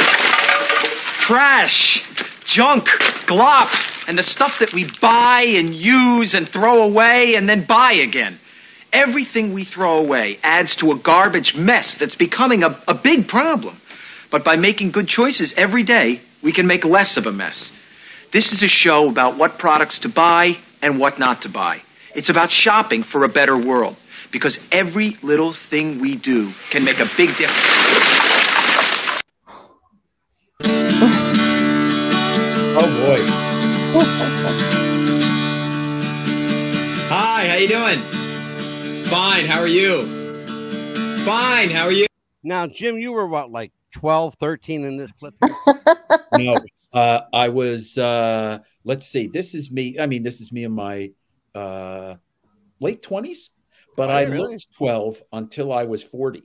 trash, junk, glop, and the stuff that we buy and use and throw away and then buy again. Everything we throw away adds to a garbage mess that's becoming a big problem. But by making good choices every day, we can make less of a mess. This is a show about what products to buy and what not to buy. It's about shopping for a better world, because every little thing we do can make a big difference. Oh boy. Hi, how you doing? Fine, how are you? Fine, how are you? Now, Jim, you were what, like 12, 13 in this clip? No, I was, let's see, this is me. I mean, this is me in my late 20s, but I looked 12 until I was 40.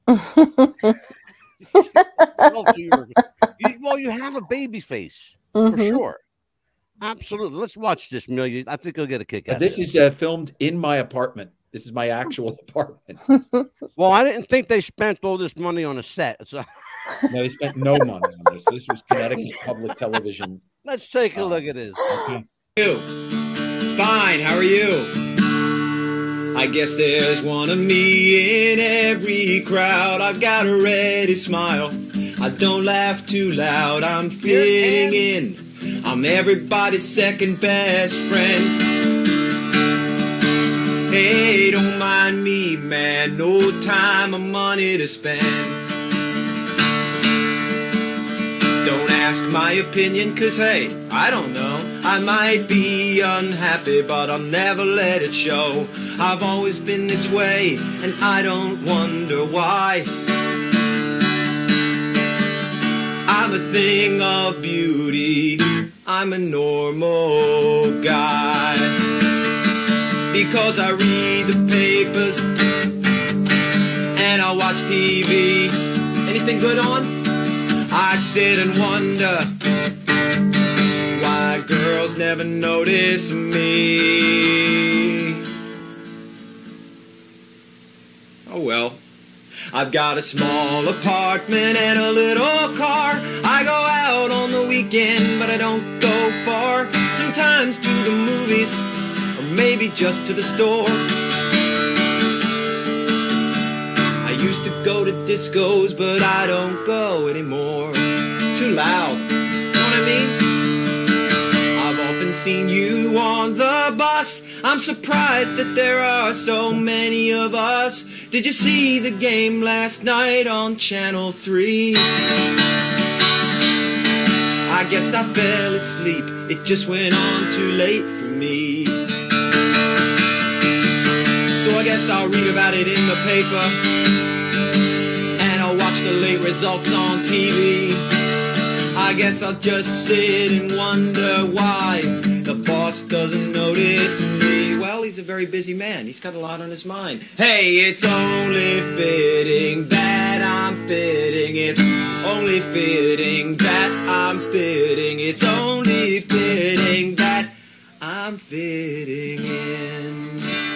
Well, you have a baby face, for sure. Absolutely. Let's watch this, Amelia. I think you'll get a kick out of this. This is filmed in my apartment. This is my actual apartment. Well, I didn't think they spent all this money on a set. So. No, they spent no money on this. This was Connecticut Public Television. Let's take a look at this. Okay. Fine, how are you? I guess there's one of me in every crowd. I've got a ready smile. I don't laugh too loud. I'm fitting in. I'm everybody's second best friend. Hey, don't mind me, man. No time or money to spend. Don't ask my opinion, 'cause hey, I don't know. I might be unhappy, but I'll never let it show. I've always been this way, and I don't wonder why. I'm a thing of beauty. I'm a normal guy. Because I read the papers and I watch TV. Anything good on? I sit and wonder why girls never notice me. Oh well. I've got a small apartment and a little car. I go out on the weekend, but I don't go far. Sometimes to the movies, or maybe just to the store. I used to go to discos, but I don't go anymore. Too loud, know what I mean? I've often seen you on the bus. I'm surprised that there are so many of us. Did you see the game last night on Channel 3? I guess I fell asleep. It just went on too late for me. So I guess I'll read about it in the paper, and I'll watch the late results on TV. I guess I'll just sit and wonder why the boss doesn't notice me. Well, he's a very busy man. He's got a lot on his mind. Hey, it's only fitting that I'm fitting. It's only fitting that I'm fitting. It's only fitting that I'm fitting in.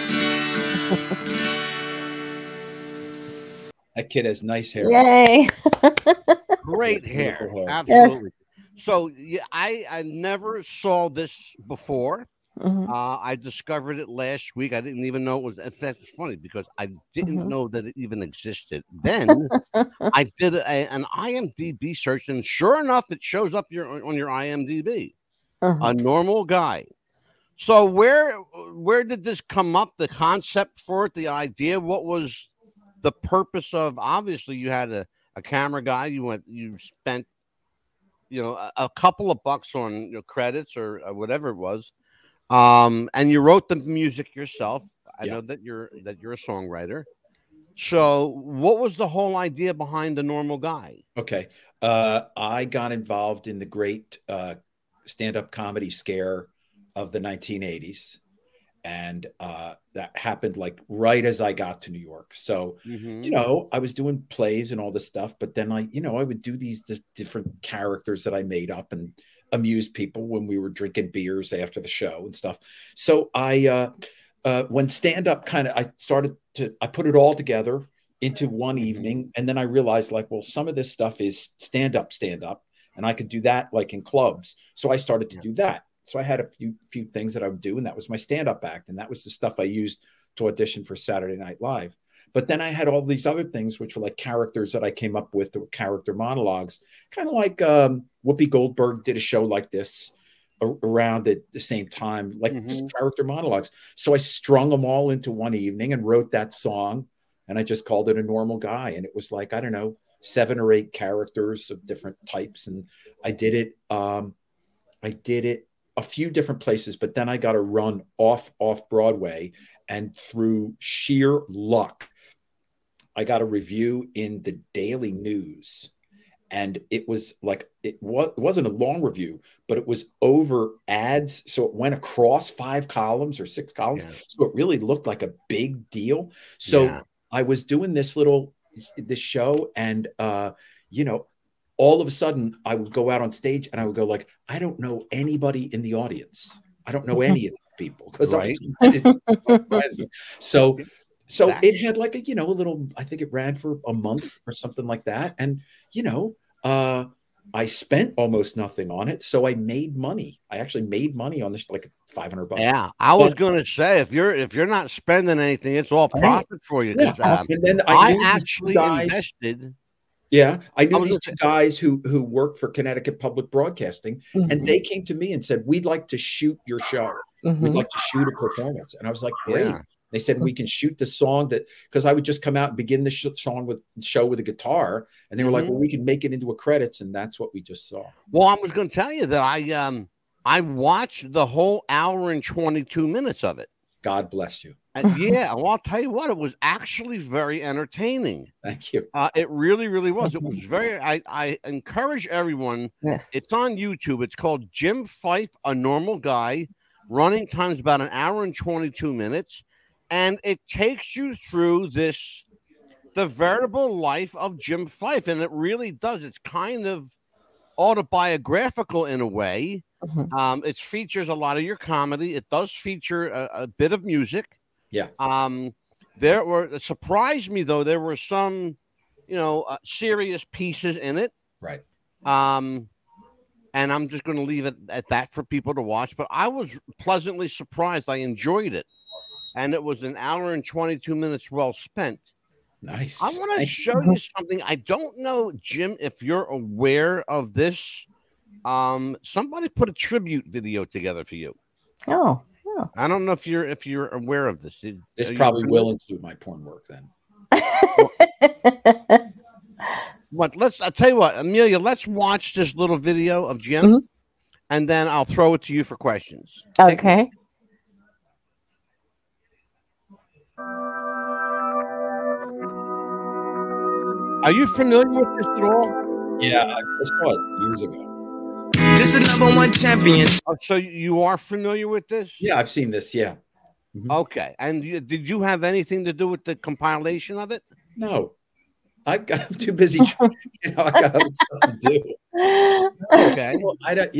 That kid has nice hair. Yay. Great hair. Absolutely. Yes. So yeah, I never saw this before. Mm-hmm. I discovered it last week. I didn't even know it was. That's funny because I didn't know that it even existed. Then I did an IMDb search, and sure enough, it shows up on your IMDb. A normal guy. So where did this come up? The concept for it, the idea. What was the purpose of? Obviously, you had a camera guy. You spent, a couple of bucks on your credits or whatever it was. And you wrote the music yourself. I know that you're a songwriter. So what was the whole idea behind The Normal Guy? Okay. I got involved in the great stand-up comedy scare of the 1980s. And that happened like right as I got to New York. So, I was doing plays and all this stuff, but then I would do these different characters that I made up and amuse people when we were drinking beers after the show and stuff. So I, when stand-up I put it all together into one evening. And then I realized some of this stuff is stand-up, and I could do that like in clubs. So I started to do that. So I had a few things that I would do, and that was my stand-up act. And that was the stuff I used to audition for Saturday Night Live. But then I had all these other things, which were like characters that I came up with, that were character monologues, kind of like Whoopi Goldberg did a show like this around at the same time, like just character monologues. So I strung them all into one evening and wrote that song, and I just called it A Normal Guy. And it was like, I don't know, 7 or 8 characters of different types. And I did it a few different places, but then I got a run off Broadway, and through sheer luck, I got a review in the Daily News. And it was like, it wasn't a long review, but it was over ads. So it went across 5 columns or 6 columns. Yeah. So it really looked like a big deal. So I was doing this show, and, all of a sudden I would go out on stage and I would go like, I don't know anybody in the audience. I don't know any of these people, because So it had like a little, I think it ran for a month or something like that. And, I spent almost nothing on it. So I made money. I actually made money on this, like $500. Yeah. I was going to say, if you're not spending anything, it's all profit for you. Yeah. And then I actually invested. Yeah. I knew these 2 guys who worked for Connecticut Public Broadcasting, and they came to me and said, we'd like to shoot your show. We'd like to shoot a performance. And I was like, great. Yeah. They said, we can shoot the song because I would just come out and begin the show with a guitar. And they were like, well, we can make it into a credits. And that's what we just saw. Well, I was going to tell you that I watched the whole hour and 22 minutes of it. God bless you. Yeah. Well, I'll tell you what, it was actually very entertaining. Thank you. It really, really was. It was very, I encourage everyone. Yes. It's on YouTube. It's called Jim Fife, A Normal Guy. Running time's about an hour and 22 minutes. And it takes you through the veritable life of Jim Fife. And it really does. It's kind of autobiographical in a way. It features a lot of your comedy. It does feature a bit of music. Yeah. It surprised me, though. There were some, serious pieces in it. Right. And I'm just going to leave it at that for people to watch. But I was pleasantly surprised. I enjoyed it. And it was an hour and 22 minutes well spent. Nice. I want to show you something. I don't know, Jim, if you're aware of this. Somebody put a tribute video together for you. Oh. I don't know if you're aware of this. This probably will include my porn work then. I'll tell you what, Amelia, let's watch this little video of Jim, and then I'll throw it to you for questions. Okay. Are you familiar with this at all? Yeah, I saw it years ago. This is #1 champion. Oh, so you are familiar with this? Yeah, I've seen this. Yeah. Okay. And did you have anything to do with the compilation of it? No. I'm too busy. I got other stuff to do. Okay. Well,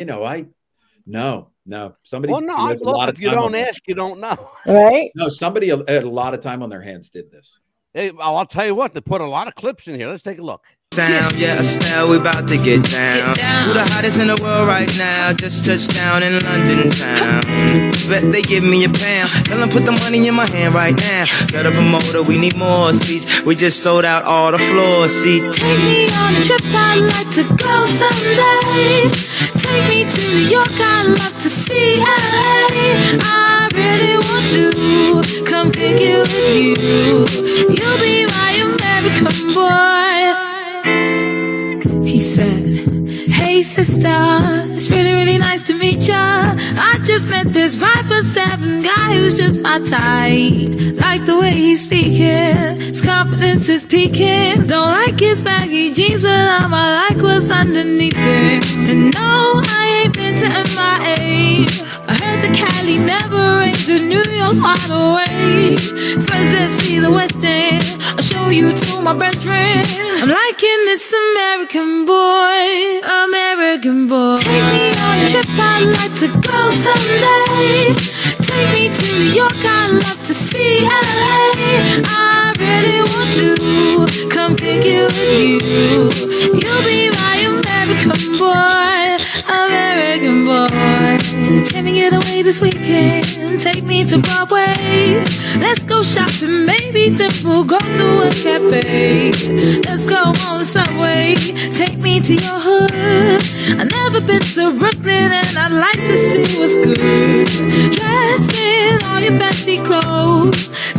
no. Somebody. Well, no. Look, if you don't ask, you don't know. Right? No. Somebody had a lot of time on their hands did this. Hey, I'll tell you what. They put a lot of clips in here. Let's take a look. Sound, yeah, Estelle, we about to get down. Who the hottest in the world right now? Just touched down in London town. Bet they give me a pound. Tell them put the money in my hand right now. Got a promoter, we need more seats. We just sold out all the floor seats. Take me on a trip, I'd like to go someday. Take me to New York, I'd love to see LA. I really want to come pick you with you. You'll be my American boy. He said, hey sister, it's really, really nice to meet ya. I just met this 5'7" guy who's just my type. Like the way he's speaking, his confidence is peaking. Don't like his baggy jeans, but I like what's underneath it. And no, I ain't been to MIA. I heard the Cali never rains, and New York's wide awake. First let's see the West End, I'll show you to my brethren. I'm liking this American boy, American boy. Take me on a trip, I'd like to go someday. Take me to New York, I'd love to see LA. I really want to come pick you with you. You'll be my American boy, American boy. Can we get away this weekend? Take me to Broadway. Let's go shopping, maybe then we'll go to a cafe. Let's go on the subway, take me to your hood. I've never been to Brooklyn and I'd like to see what's good. Dressed in all your fancy clothes, sneakers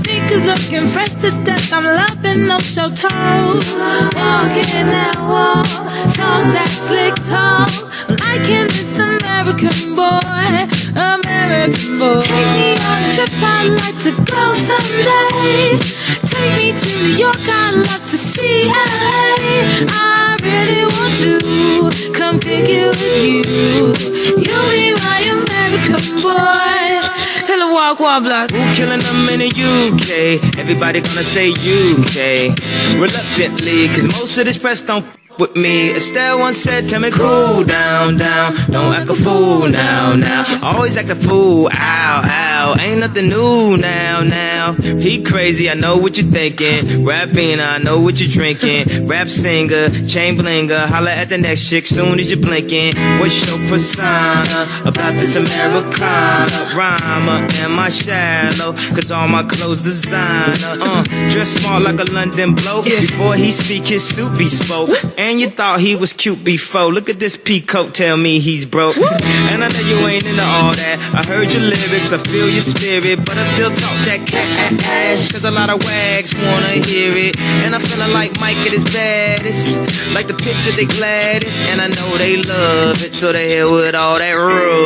looking fresh to death. I'm loving no show toes. Walking that walk, talk that slick talk. Liking this American boy, American boy. Take me on a trip, I'd like to go someday. Take me to New York, I'd love to see LA. I really want to come kick it with you. You'll be my American boy. Tell a walk block. Who killing them in the UK? Everybody gonna say UK. Reluctantly, cause most of this press don't with me. Estelle once said, tell me cool down, down. Don't act a fool now, now. Always act a fool, ow, ow. Ain't nothing new now, now. He crazy, I know what you're thinking. Rapping, I know what you're drinking. Rap singer, chain blinger. Holla at the next chick soon as you're blinking. What's your persona about this Americana? Rhymer, am I shallow? Cause all my clothes designer. Dress smart like a London bloke. Before he speak, his suit be spoke. And you thought he was cute before. Look at this peacoat, tell me he's broke. And I know you ain't into all that. I heard your lyrics, I feel your spirit, but I still talk that cat ass. Cause a lot of wags wanna hear it. And I'm feeling like Mike at his baddest. Like the picture they gladdest. And I know they love it, so they hell with all that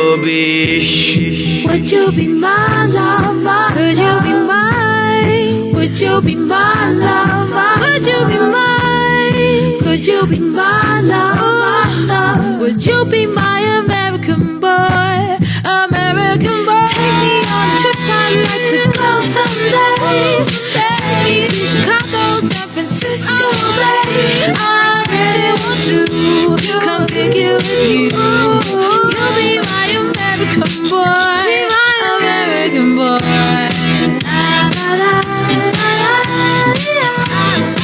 rubbish. Would you be my lover? Would you be mine? Would you be my lover? Would you be mine? Could you be my lover? Would you be my American boy? American boy. Take me on a trip, I'd like to go someday. Take me to Chicago, San Francisco Bay. I really want to come pick it with you. You'll be my American boy, my American boy. La, la, la, la, la, la.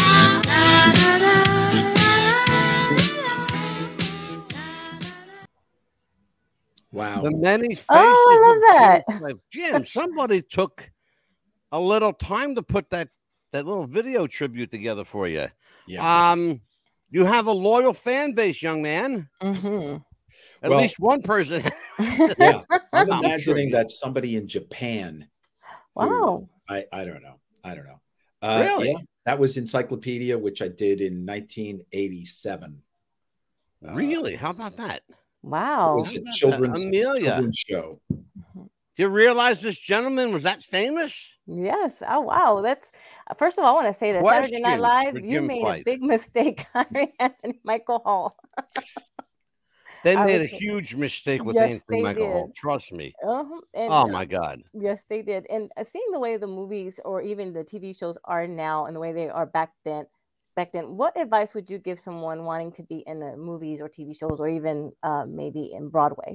Wow. The many faces. Oh, I love that. Jim, somebody took a little time to put that little video tribute together for you. Yeah. You have a loyal fan base, young man. Mm-hmm. At least one person. Yeah. I'm imagining that somebody in Japan. Wow. I don't know. Really? Yeah, that was Encyclopedia, which I did in 1987. Really? How about that? Wow. It was a children's show. Do you realize this gentleman was that famous? Yes. Oh, wow. That's first of all, I want to say that Saturday Night Live, you made a big mistake hiring Anthony Michael Hall. They made a huge mistake with Anthony Michael Hall. Trust me. Oh my God. Yes, they did. And seeing the way the movies or even the TV shows are now and the way they are back then, what advice would you give someone wanting to be in the movies or TV shows or even maybe in Broadway?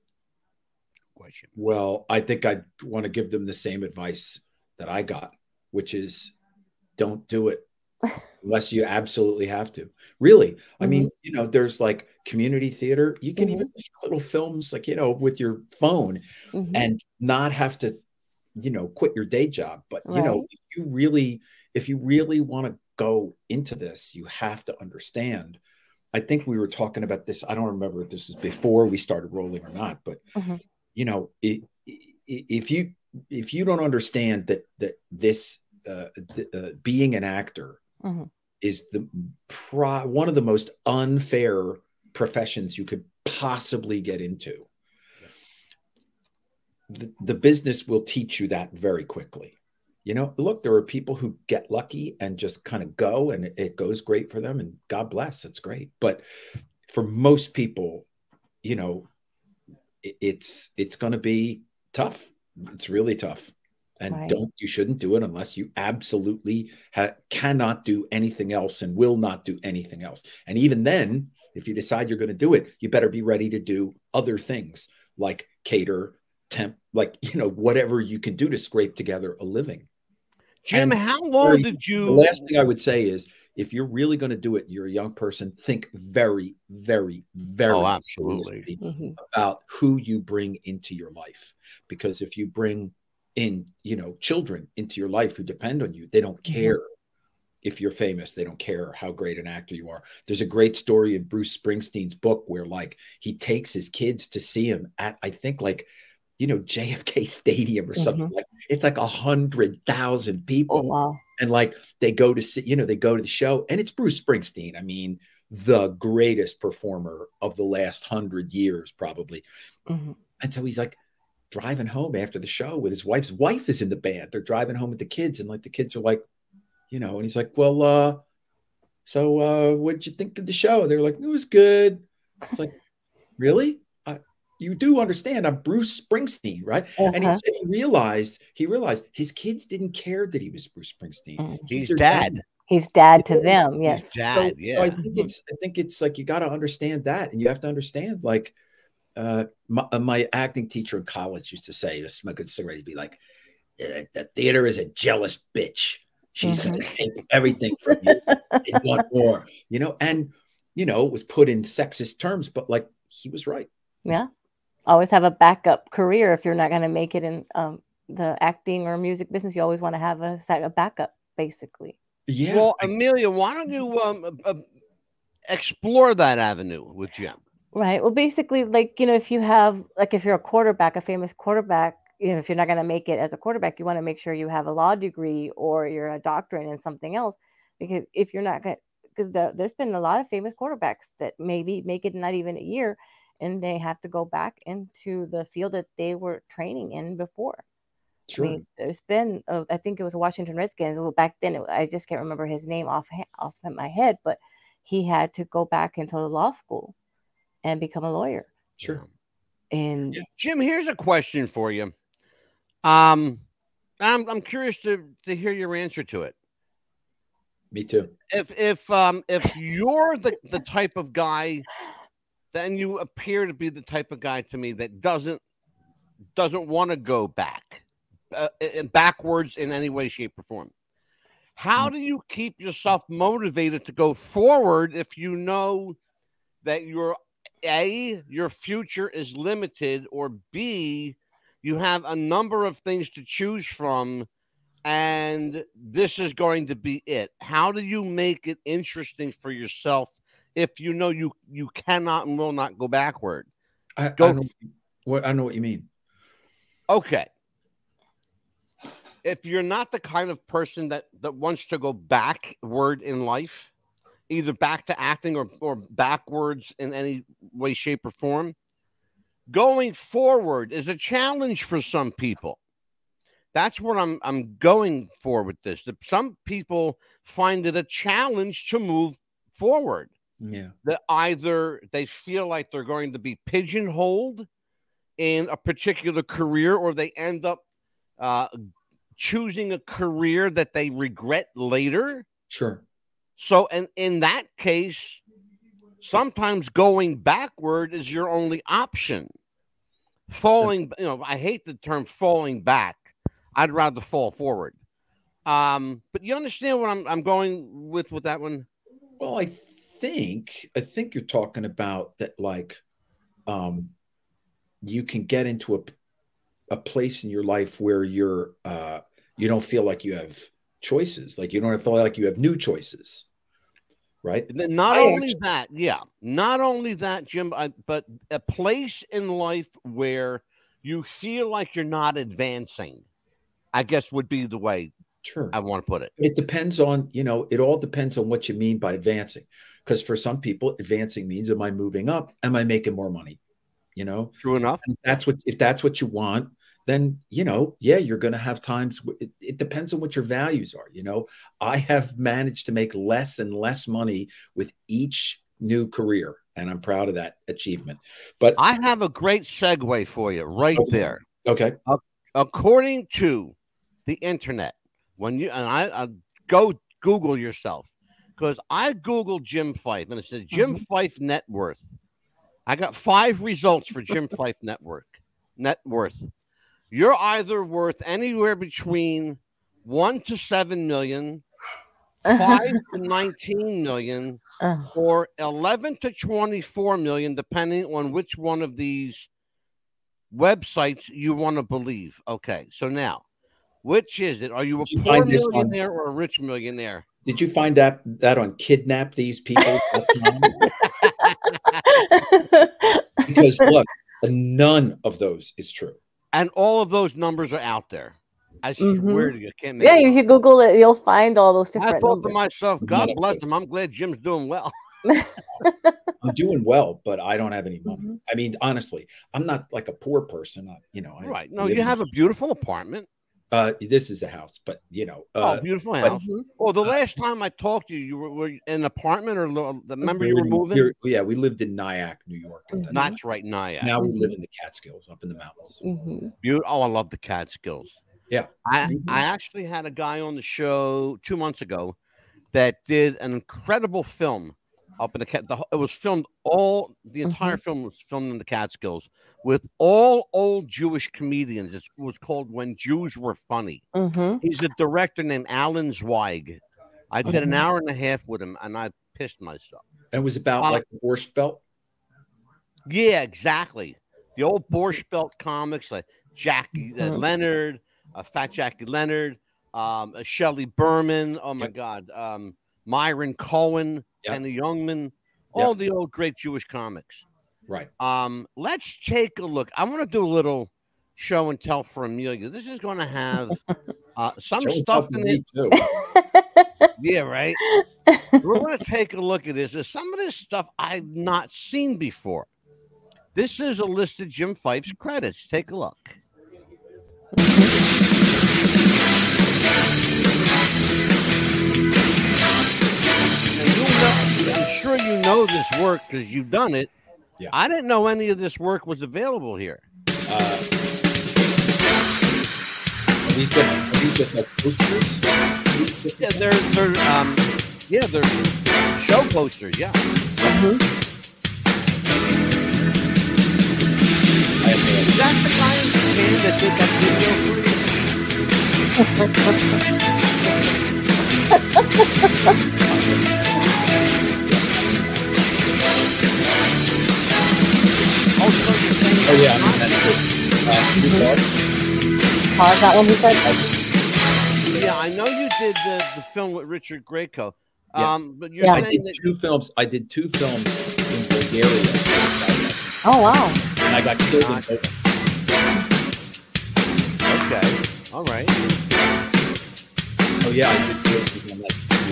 Well, I think I'd want to give them the same advice that I got, which is don't do it unless you absolutely have to. Really. I mean, there's like community theater. You can even make little films like, with your phone and not have to, quit your day job. But, if you really want to go into this, you have to understand. I think we were talking about this. I don't remember if this was before we started rolling or not, but if you don't understand that this being an actor is one of the most unfair professions you could possibly get into, the business will teach you that very quickly. Look, there are people who get lucky and just kind of go and it goes great for them, and God bless, it's great. But for most people, it's going to be tough. It's really tough. And you shouldn't do it unless you absolutely cannot do anything else and will not do anything else. And even then, if you decide you're going to do it, you better be ready to do other things like cater, temp, whatever you can do to scrape together a living. Jim, how long did you... The last thing I would say is, if you're really going to do it, you're a young person, think very, very, very absolutely about who you bring into your life. Because if you bring in, children into your life who depend on you, they don't care if you're famous. They don't care how great an actor you are. There's a great story in Bruce Springsteen's book where he takes his kids to see him at, I think JFK Stadium or something like it's like 100,000 people. Oh, wow. And like they go to see, they go to the show, and it's Bruce Springsteen. I mean, the greatest performer of the last 100 years, probably. And so he's like driving home after the show with his wife's wife is in the band. They're driving home with the kids, and like the kids are like, and he's like, well, so what'd you think of the show? They're like, it was good. It's like, really? You do understand I'm Bruce Springsteen, right? And he said he realized his kids didn't care that he was Bruce Springsteen. He's their dad. He's dad to them. Yes. He's dad. So I think it's like, you got to understand that. And you have to understand, like, my acting teacher in college used to say, smoking cigarettes, he'd be like, the theater is a jealous bitch. She's going to take everything from you. They want more, and, it was put in sexist terms, but like, he was right. Yeah. Always have a backup career. If you're not going to make it in the acting or music business, you always want to have a backup, basically. Yeah. Well, Amelia, why don't you explore that avenue with Jim? Right. Well, basically, like, if you have, like, if you're a quarterback, a famous quarterback, if you're not going to make it as a quarterback, you want to make sure you have a law degree or you're a doctorate in something else. Because if you're not going to, because there's been a lot of famous quarterbacks that maybe make it not even a year, and they have to go back into the field that they were training in before. Sure. I mean, there's been, I think it was a Washington Redskins. Well, back then, I just can't remember his name off my head, but he had to go back into law school and become a lawyer. Sure. And Jim, here's a question for you. I'm curious to hear your answer to it. Me too. If you're the type of guy, then you appear to be the type of guy to me that doesn't want to go backwards in any way, shape, or form. How do you keep yourself motivated to go forward if you know that your future is limited, or B, you have a number of things to choose from, and this is going to be it? How do you make it interesting for yourself if you know you cannot and will not go backward? I know what you mean. Okay. If you're not the kind of person that wants to go backward in life, either back to acting or backwards in any way, shape, or form, going forward is a challenge for some people. That's what I'm going for with this. Some people find it a challenge to move forward. Yeah. That either they feel like they're going to be pigeonholed in a particular career, or they end up choosing a career that they regret later. Sure. So, and in that case, sometimes going backward is your only option. Falling, I hate the term falling back. I'd rather fall forward. But you understand what I'm going with that one? Well, I think you're talking about that, like, you can get into a place in your life where you're you don't feel like you have choices, like you don't feel like you have new choices, right? Not only that, Jim, but a place in life where you feel like you're not advancing, I guess, would be the way I want to put it. It depends on, it all depends on what you mean by advancing. Because for some people, advancing means, am I moving up? Am I making more money? True enough. And if that's what you want, then, you're going to have times. It depends on what your values are. I have managed to make less and less money with each new career, and I'm proud of that achievement. But I have a great segue for you there. Okay. According to the internet, I go Google yourself, because I Googled Jim Fife, and it said Jim Fife net worth. I got 5 results for Jim Fife net worth. You're either worth anywhere between 1 to 7 million, 5 to 19 million, or 11 to 24 million, depending on which one of these websites you want to believe. Okay, so now, which is it? Are you a poor millionaire or a rich millionaire? Did you find that on kidnapthesepeople.com? Because look, none of those is true. And all of those numbers are out there. I swear to you, can't make Yeah, if you Google it, you'll find all those different I thought numbers. to myself, God bless him. I'm glad Jim's doing well. I'm doing well, but I don't have any money. I mean, honestly, I'm not like a poor person. Right. No, you have a beautiful apartment. This is a house, but beautiful house. Well, the last time I talked to you, you were in an apartment, or remember you were moving? Yeah, we lived in Nyack, New York. That's right, Nyack. Now we live in the Catskills, up in the mountains. Oh, I love the Catskills. Yeah, I actually had a guy on the show 2 months ago that did an incredible film up in it was filmed the entire film was filmed in the Catskills with all old Jewish comedians. It was called When Jews Were Funny. He's a director named Alan Zweig. I did an hour and a half with him, and I pissed myself. And it was about like the Borscht Belt? Yeah, exactly. The old Borscht Belt comics like Jackie Leonard, Fat Jackie Leonard, Shelley Berman. Oh, my God. Myron Cohen, Kenny Youngman, all the old great Jewish comics. Right. Let's take a look. I want to do a little show and tell for Amelia. This is going to have some stuff in it too. Yeah, right. We're going to take a look at this. There's some of this stuff I've not seen before. This is a list of Jim Fife's credits. Take a look. I'm sure you know this work because you've done it. Yeah. I didn't know any of this work was available here. Are these just like posters? Yeah, they're show posters. Yeah. Is that the guy in Japan that did that video Oh yeah, that's good. Is that one he said? Yeah, I know you did the film with Richard Grieco. But you're I saying did two films. I did 2 films in Bulgaria. Oh wow! And I got killed in both. Okay, all right. Oh yeah, I did films on that.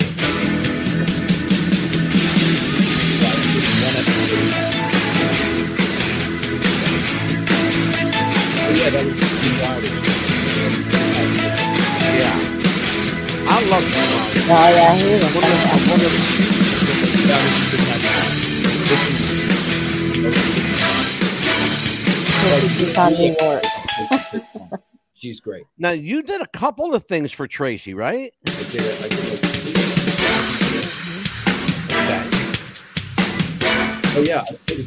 Yeah, that was Gene Wilder. Yeah, I love Gene Wilder. Oh yeah, he was New York. She's great. Now you did a couple of things for Tracy, right? I did. Okay. Oh yeah,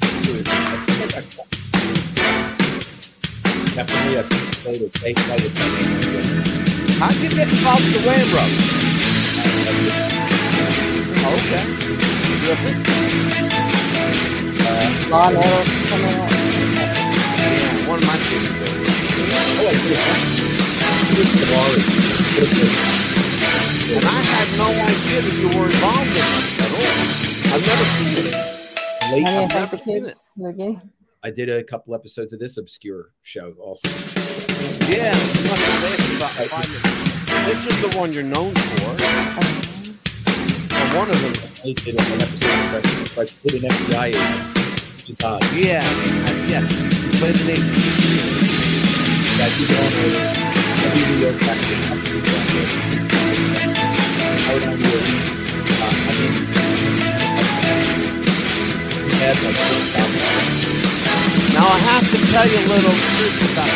definitely a photo. How'd you get involved with the Wayans Brothers? Okay. Terrific. Law and Order coming out. Yeah, one of my favorites. And I had no idea that you were involved in it at all. I've never seen it. I've never seen it. I did a couple episodes of this obscure show also. Yeah, it must have lasted about 5 minutes. This is the one you're known for. And one of them. I did an episode of I played an FBI agent, which is odd. Yeah, you played an agent. Yeah, she's on every New York actor. Out on New York. Now I have to tell you a little truth about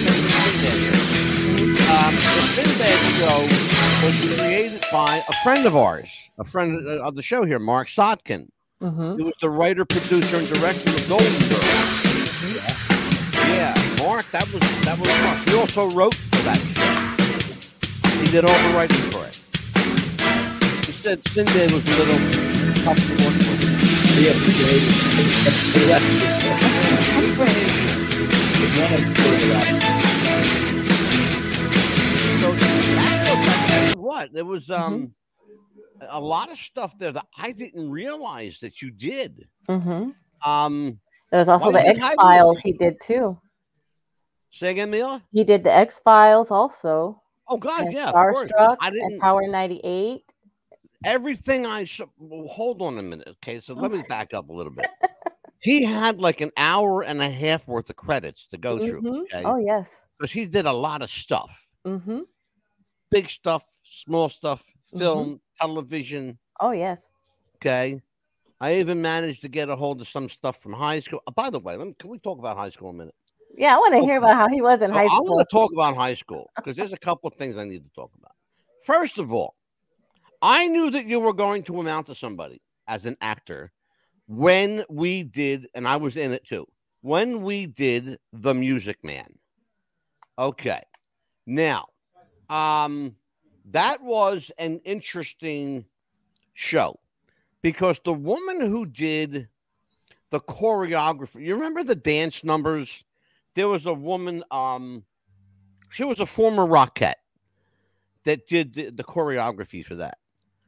the Sinbad show was created by a friend of ours, a friend of the show here, Mark Sotkin. He was the writer, producer, and director of Golden Girls. Yeah, Mark, that was Mark. He also wrote for that show. He did all the writing for it. He said Sinbad was a little tough to work with. Yeah, what? There was a lot of stuff there that I didn't realize that you did. There was also the X-Files he did too. Say again, Mila? He did the X-Files also. Oh, God, yeah. Starstruck and Power 98. Everything hold on a minute. Okay, so let me back up a little bit. He had like an hour and a half worth of credits to go through. Okay? Oh, yes. Because he did a lot of stuff. Mm-hmm. Big stuff, small stuff, film, television. Oh, yes. Okay. I even managed to get a hold of some stuff from high school. By the way, can we talk about high school a minute? Yeah, I want to hear about how he was in high school. I want to talk about high school because there's a couple of things I need to talk about. First of all, I knew that you were going to amount to somebody as an actor when we did, and I was in it too, when we did The Music Man. Okay. Now, that was an interesting show because the woman who did the choreography, you remember the dance numbers? There was a woman, she was a former Rockette that did the choreography for that.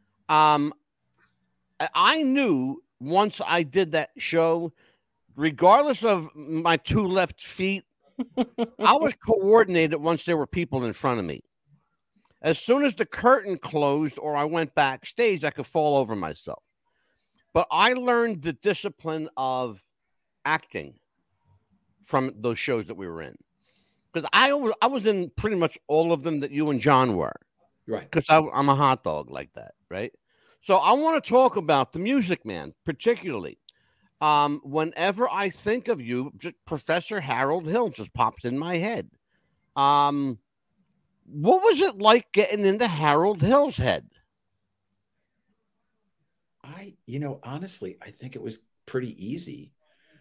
I knew once I did that show, regardless of my two left feet, I was coordinated once there were people in front of me. As soon as the curtain closed or I went backstage, I could fall over myself. But I learned the discipline of acting from those shows that we were in. Because I was in pretty much all of them that you and John were. Right. Because I'm a hot dog like that, right? So I want to talk about The Music Man, particularly. Whenever I think of you, just Professor Harold Hill just pops in my head. What was it like getting into Harold Hill's head? Honestly, I think it was pretty easy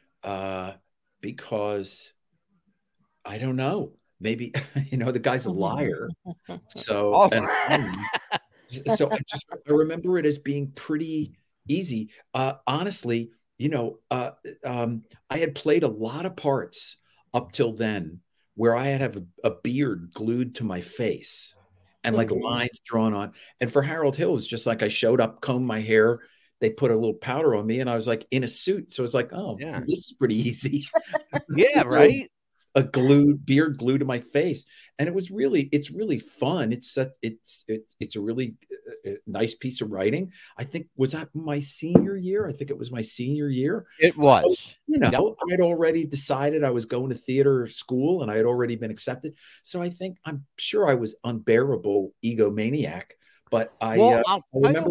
because I don't know. Maybe, the guy's a liar. So, so I remember it as being pretty easy. Honestly, I had played a lot of parts up till then where I had have a beard glued to my face and like lines drawn on. And for Harold Hill, it was just like I showed up, combed my hair. They put a little powder on me and I was like in a suit. So it's like, oh, yeah, this is pretty easy. Yeah, right. A beard glued to my face. And it's really fun. It's a really nice piece of writing. I think, was that my senior year? I think it was my senior year. It was. So, I had already decided I was going to theater school and I had already been accepted. So I'm sure I was unbearable egomaniac, but I remember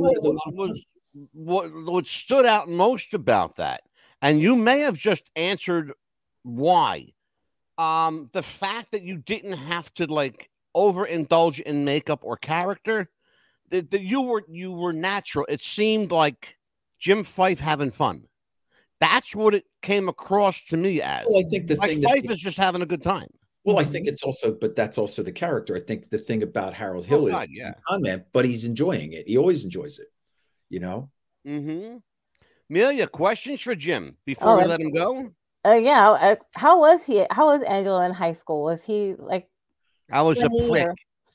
what stood out most about that, and you may have just answered why. The fact that you didn't have to like overindulge in makeup or character, that you were natural. It seemed like Jim Fife having fun. That's what it came across to me as. Well, I think Fife is just having a good time. Well, I think but that's also the character. I think the thing about Harold Hill is he's a con man, but he's enjoying it. He always enjoys it, Mm-hmm. Amelia, questions for Jim before we let him go? How was he? How was Angelo in high school? Was he like? I was a prick.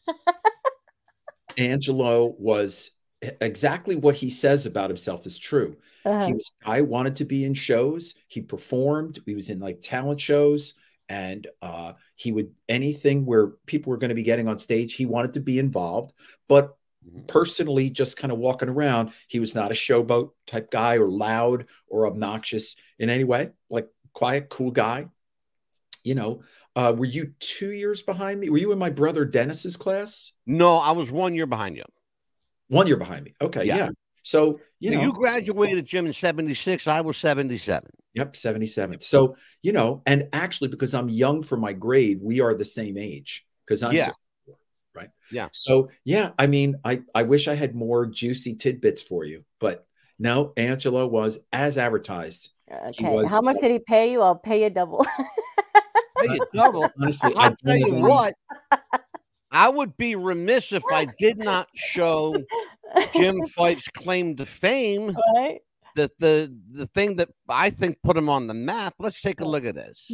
Angelo was exactly what he says about himself is true. I wanted to be in shows. He performed. He was in like talent shows, and he would anything where people were going to be getting on stage. He wanted to be involved, but personally, just kind of walking around, he was not a showboat type guy or loud or obnoxious in any way. Like quiet, cool guy. Were you 2 years behind me? Were you in my brother Dennis's class? No, I was 1 year behind you. 1 year behind me. Okay, yeah. So you graduated, Jim, in 76. I was 77. Yep, 77. So and actually, because I'm young for my grade, we are the same age because I'm 64, right? Yeah. So I mean, I wish I had more juicy tidbits for you, but no, Angelo was as advertised. Okay. How much did he pay you? I'll pay you double. Pay you double. Honestly, I'll tell you what. I would be remiss if I did not show Jim Fife's claim to fame. Right. The thing that I think put him on the map. Let's take a look at this.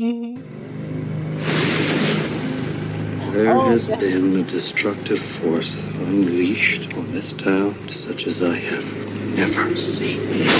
There has been a destructive force unleashed on this town such as I have never seen.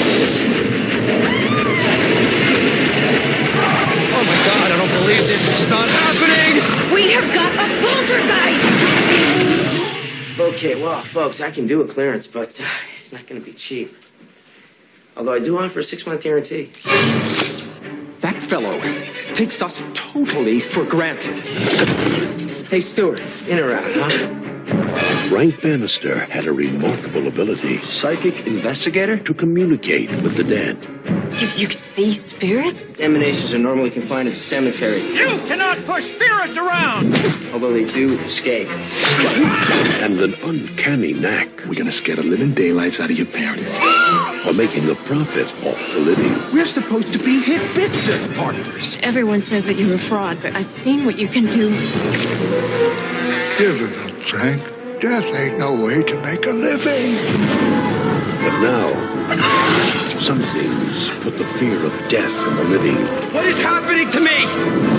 Oh my God, I don't believe this. It's not happening! We have got a poltergeist! Okay, well, folks, I can do a clearance, but it's not going to be cheap. Although I do offer a 6-month guarantee. That fellow takes us totally for granted. Hey, Stuart, in or out, huh? Frank Bannister had a remarkable ability. Psychic investigator? To communicate with the dead. You could see spirits? Emanations are normally confined to the cemetery. You cannot push spirits around! Although they do escape. And an uncanny knack. We're gonna scare the living daylights out of your parents. For making a profit off the living. We're supposed to be his business partners. Everyone says that you're a fraud, but I've seen what you can do. Give it up, Frank. Death ain't no way to make a living. But now, some things put the fear of death in the living. What is happening to me?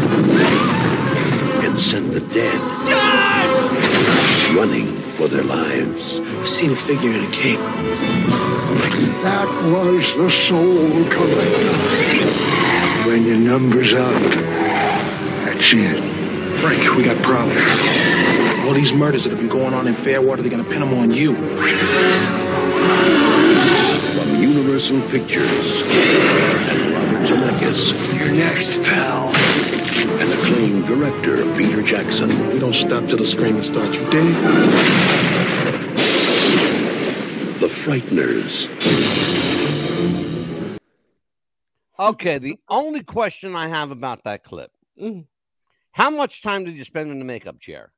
And send the dead running for their lives. I've seen a figure in a cape. That was the soul collector. When your number's up, that's it. Frank, we got problems. All these murders that have been going on in Fairwater, they're going to pin them on you. From Universal Pictures and Robert Zemeckis. You're next, pal. And acclaimed director Peter Jackson. We don't stop till the screaming starts, you dig? The Frighteners. Okay, the only question I have about that clip. How much time did you spend in the makeup chair?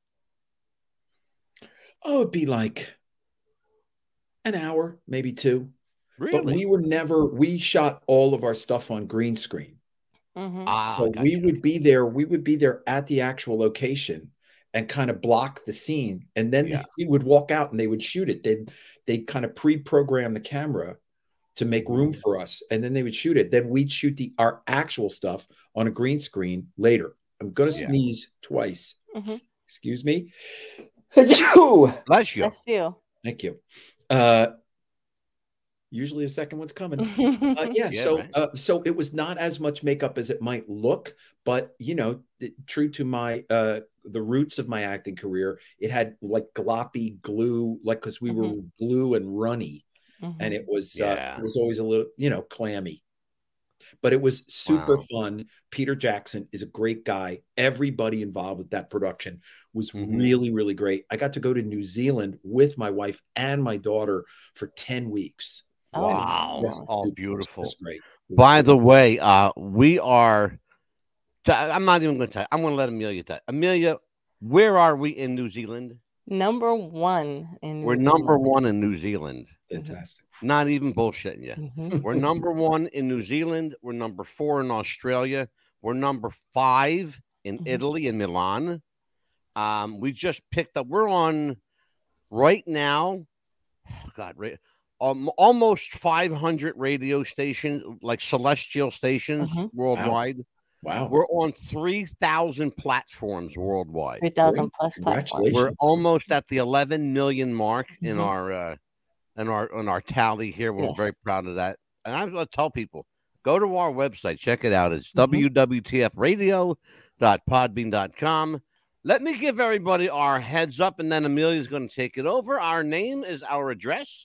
Oh, it'd be like an hour, maybe 2. Really? But we shot all of our stuff on green screen. So gotcha. we would be there at the actual location and kind of block the scene. And then we would walk out and they would shoot it. They'd kind of pre-program the camera to make room for us. And then they would shoot it. Then we'd shoot our actual stuff on a green screen later. I'm going to sneeze twice. Excuse me. Bless you. Bless you. Thank you. Usually a second one's coming. So it was not as much makeup as it might look, but true to my the roots of my acting career, it had like gloppy glue, like because we were blue and runny, and it was always a little clammy. But it was super fun. Peter Jackson is a great guy. Everybody involved with that production was really, really great. I got to go to New Zealand with my wife and my daughter for 10 weeks. Wow. Oh, beautiful. That's great. By the way, we are, I'm not even going to tell you. I'm going to let Amelia tell you. Amelia, where are we in New Zealand? Number 1 in We're number 1 in New Zealand. Fantastic. Not even bullshitting you. We're number 1 in New Zealand. We're number 4 in Australia. We're number 5 in Italy, in Milan. We just picked up. We're on right now. Almost 500 radio stations, like celestial stations worldwide. Wow. We're on 3,000 platforms worldwide. 3,000 plus platforms. We're almost at the 11 million mark in our tally here. We're very proud of that. And I'm going to tell people, go to our website, check it out. It's wwtfradio.podbean.com. Let me give everybody our heads up, and then Amelia's going to take it over. Our name is our address,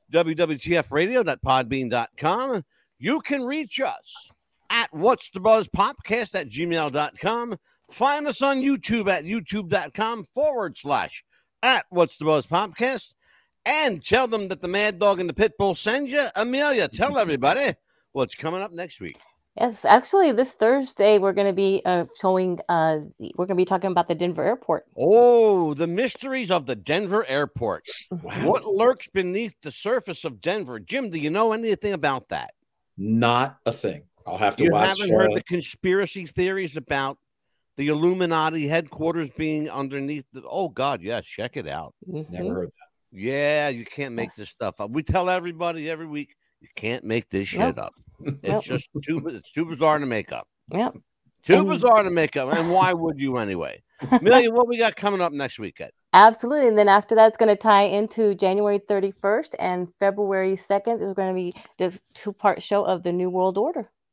wwtfradio.podbean.com. You can reach us at What's the Buzz Popcast at gmail.com. Find us on YouTube at youtube.com/at What's the Buzz Popcast. And tell them that the Mad Dog and the Pitbull send you. Amelia, tell everybody what's coming up next week. Yes, actually, this Thursday we're going to be showing. We're going to be talking about the Denver airport. Oh, the mysteries of the Denver airport. Wow. What lurks beneath the surface of Denver? Jim, do you know anything about that? Not a thing. I'll have to you watch. You haven't heard the conspiracy theories about the Illuminati headquarters being underneath the... Oh, God, yes. Check it out. Never heard that. Yeah, you can't make this stuff up. We tell everybody every week, you can't make this shit up. It's just too bizarre to make up. Yep. Too bizarre to make up. And why would you anyway? Amelia, what we got coming up next weekend? Absolutely. And then after that, it's going to tie into January 31st and February 2nd. Is going to be this 2-part show of the New World Order.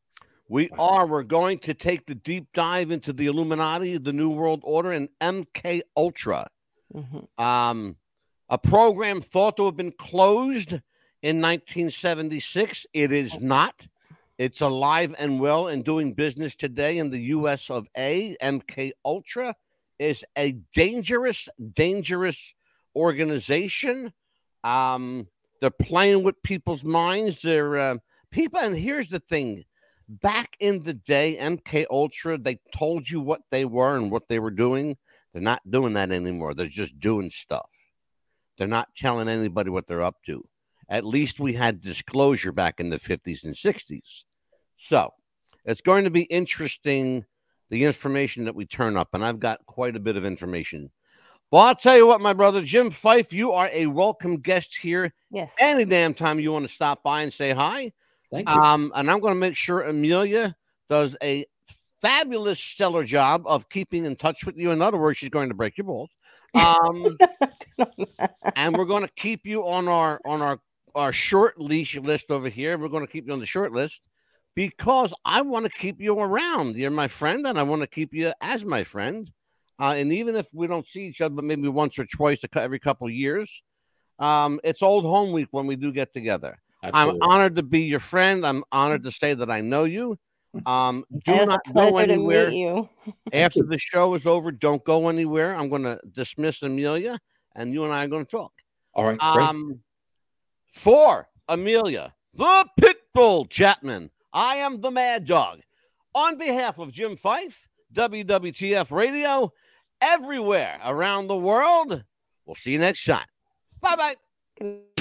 We're going to take the deep dive into the Illuminati, the New World Order, and MK Ultra. Mm-hmm. A program thought to have been closed in 1976. It is not. It's alive and well and doing business today in the U.S. of A. MK Ultra is a dangerous organization. They're playing with people's minds. They're people, and here's the thing. Back in the day, MK Ultra, they told you what they were and what they were doing. They're not doing that anymore. They're just doing stuff. They're not telling anybody what they're up to. At least we had disclosure back in the 50s and 60s. So it's going to be interesting, the information that we turn up, and I've got quite a bit of information. Well, I'll tell you what, my brother, Jim Fife, you are a welcome guest here. Yes. Any damn time you want to stop by and say hi. Thank you. And I'm going to make sure Amelia does a fabulous, stellar job of keeping in touch with you. In other words, she's going to break your balls. And we're going to keep you on our short leash list over here. We're going to keep you on the short list because I want to keep you around. You're my friend, and I want to keep you as my friend. And even if we don't see each other, but maybe once or twice every couple of years, it's Old Home Week when we do get together. Absolutely. I'm honored to be your friend. I'm honored to say that I know you. Do not go anywhere. After the show is over, don't go anywhere. I'm going to dismiss Amelia, and you and I are going to talk. All right. Great. For Amelia, the Pitbull Chapman, I am the Mad Dog. On behalf of Jim Fife, WWTF Radio, everywhere around the world, we'll see you next time. Bye-bye.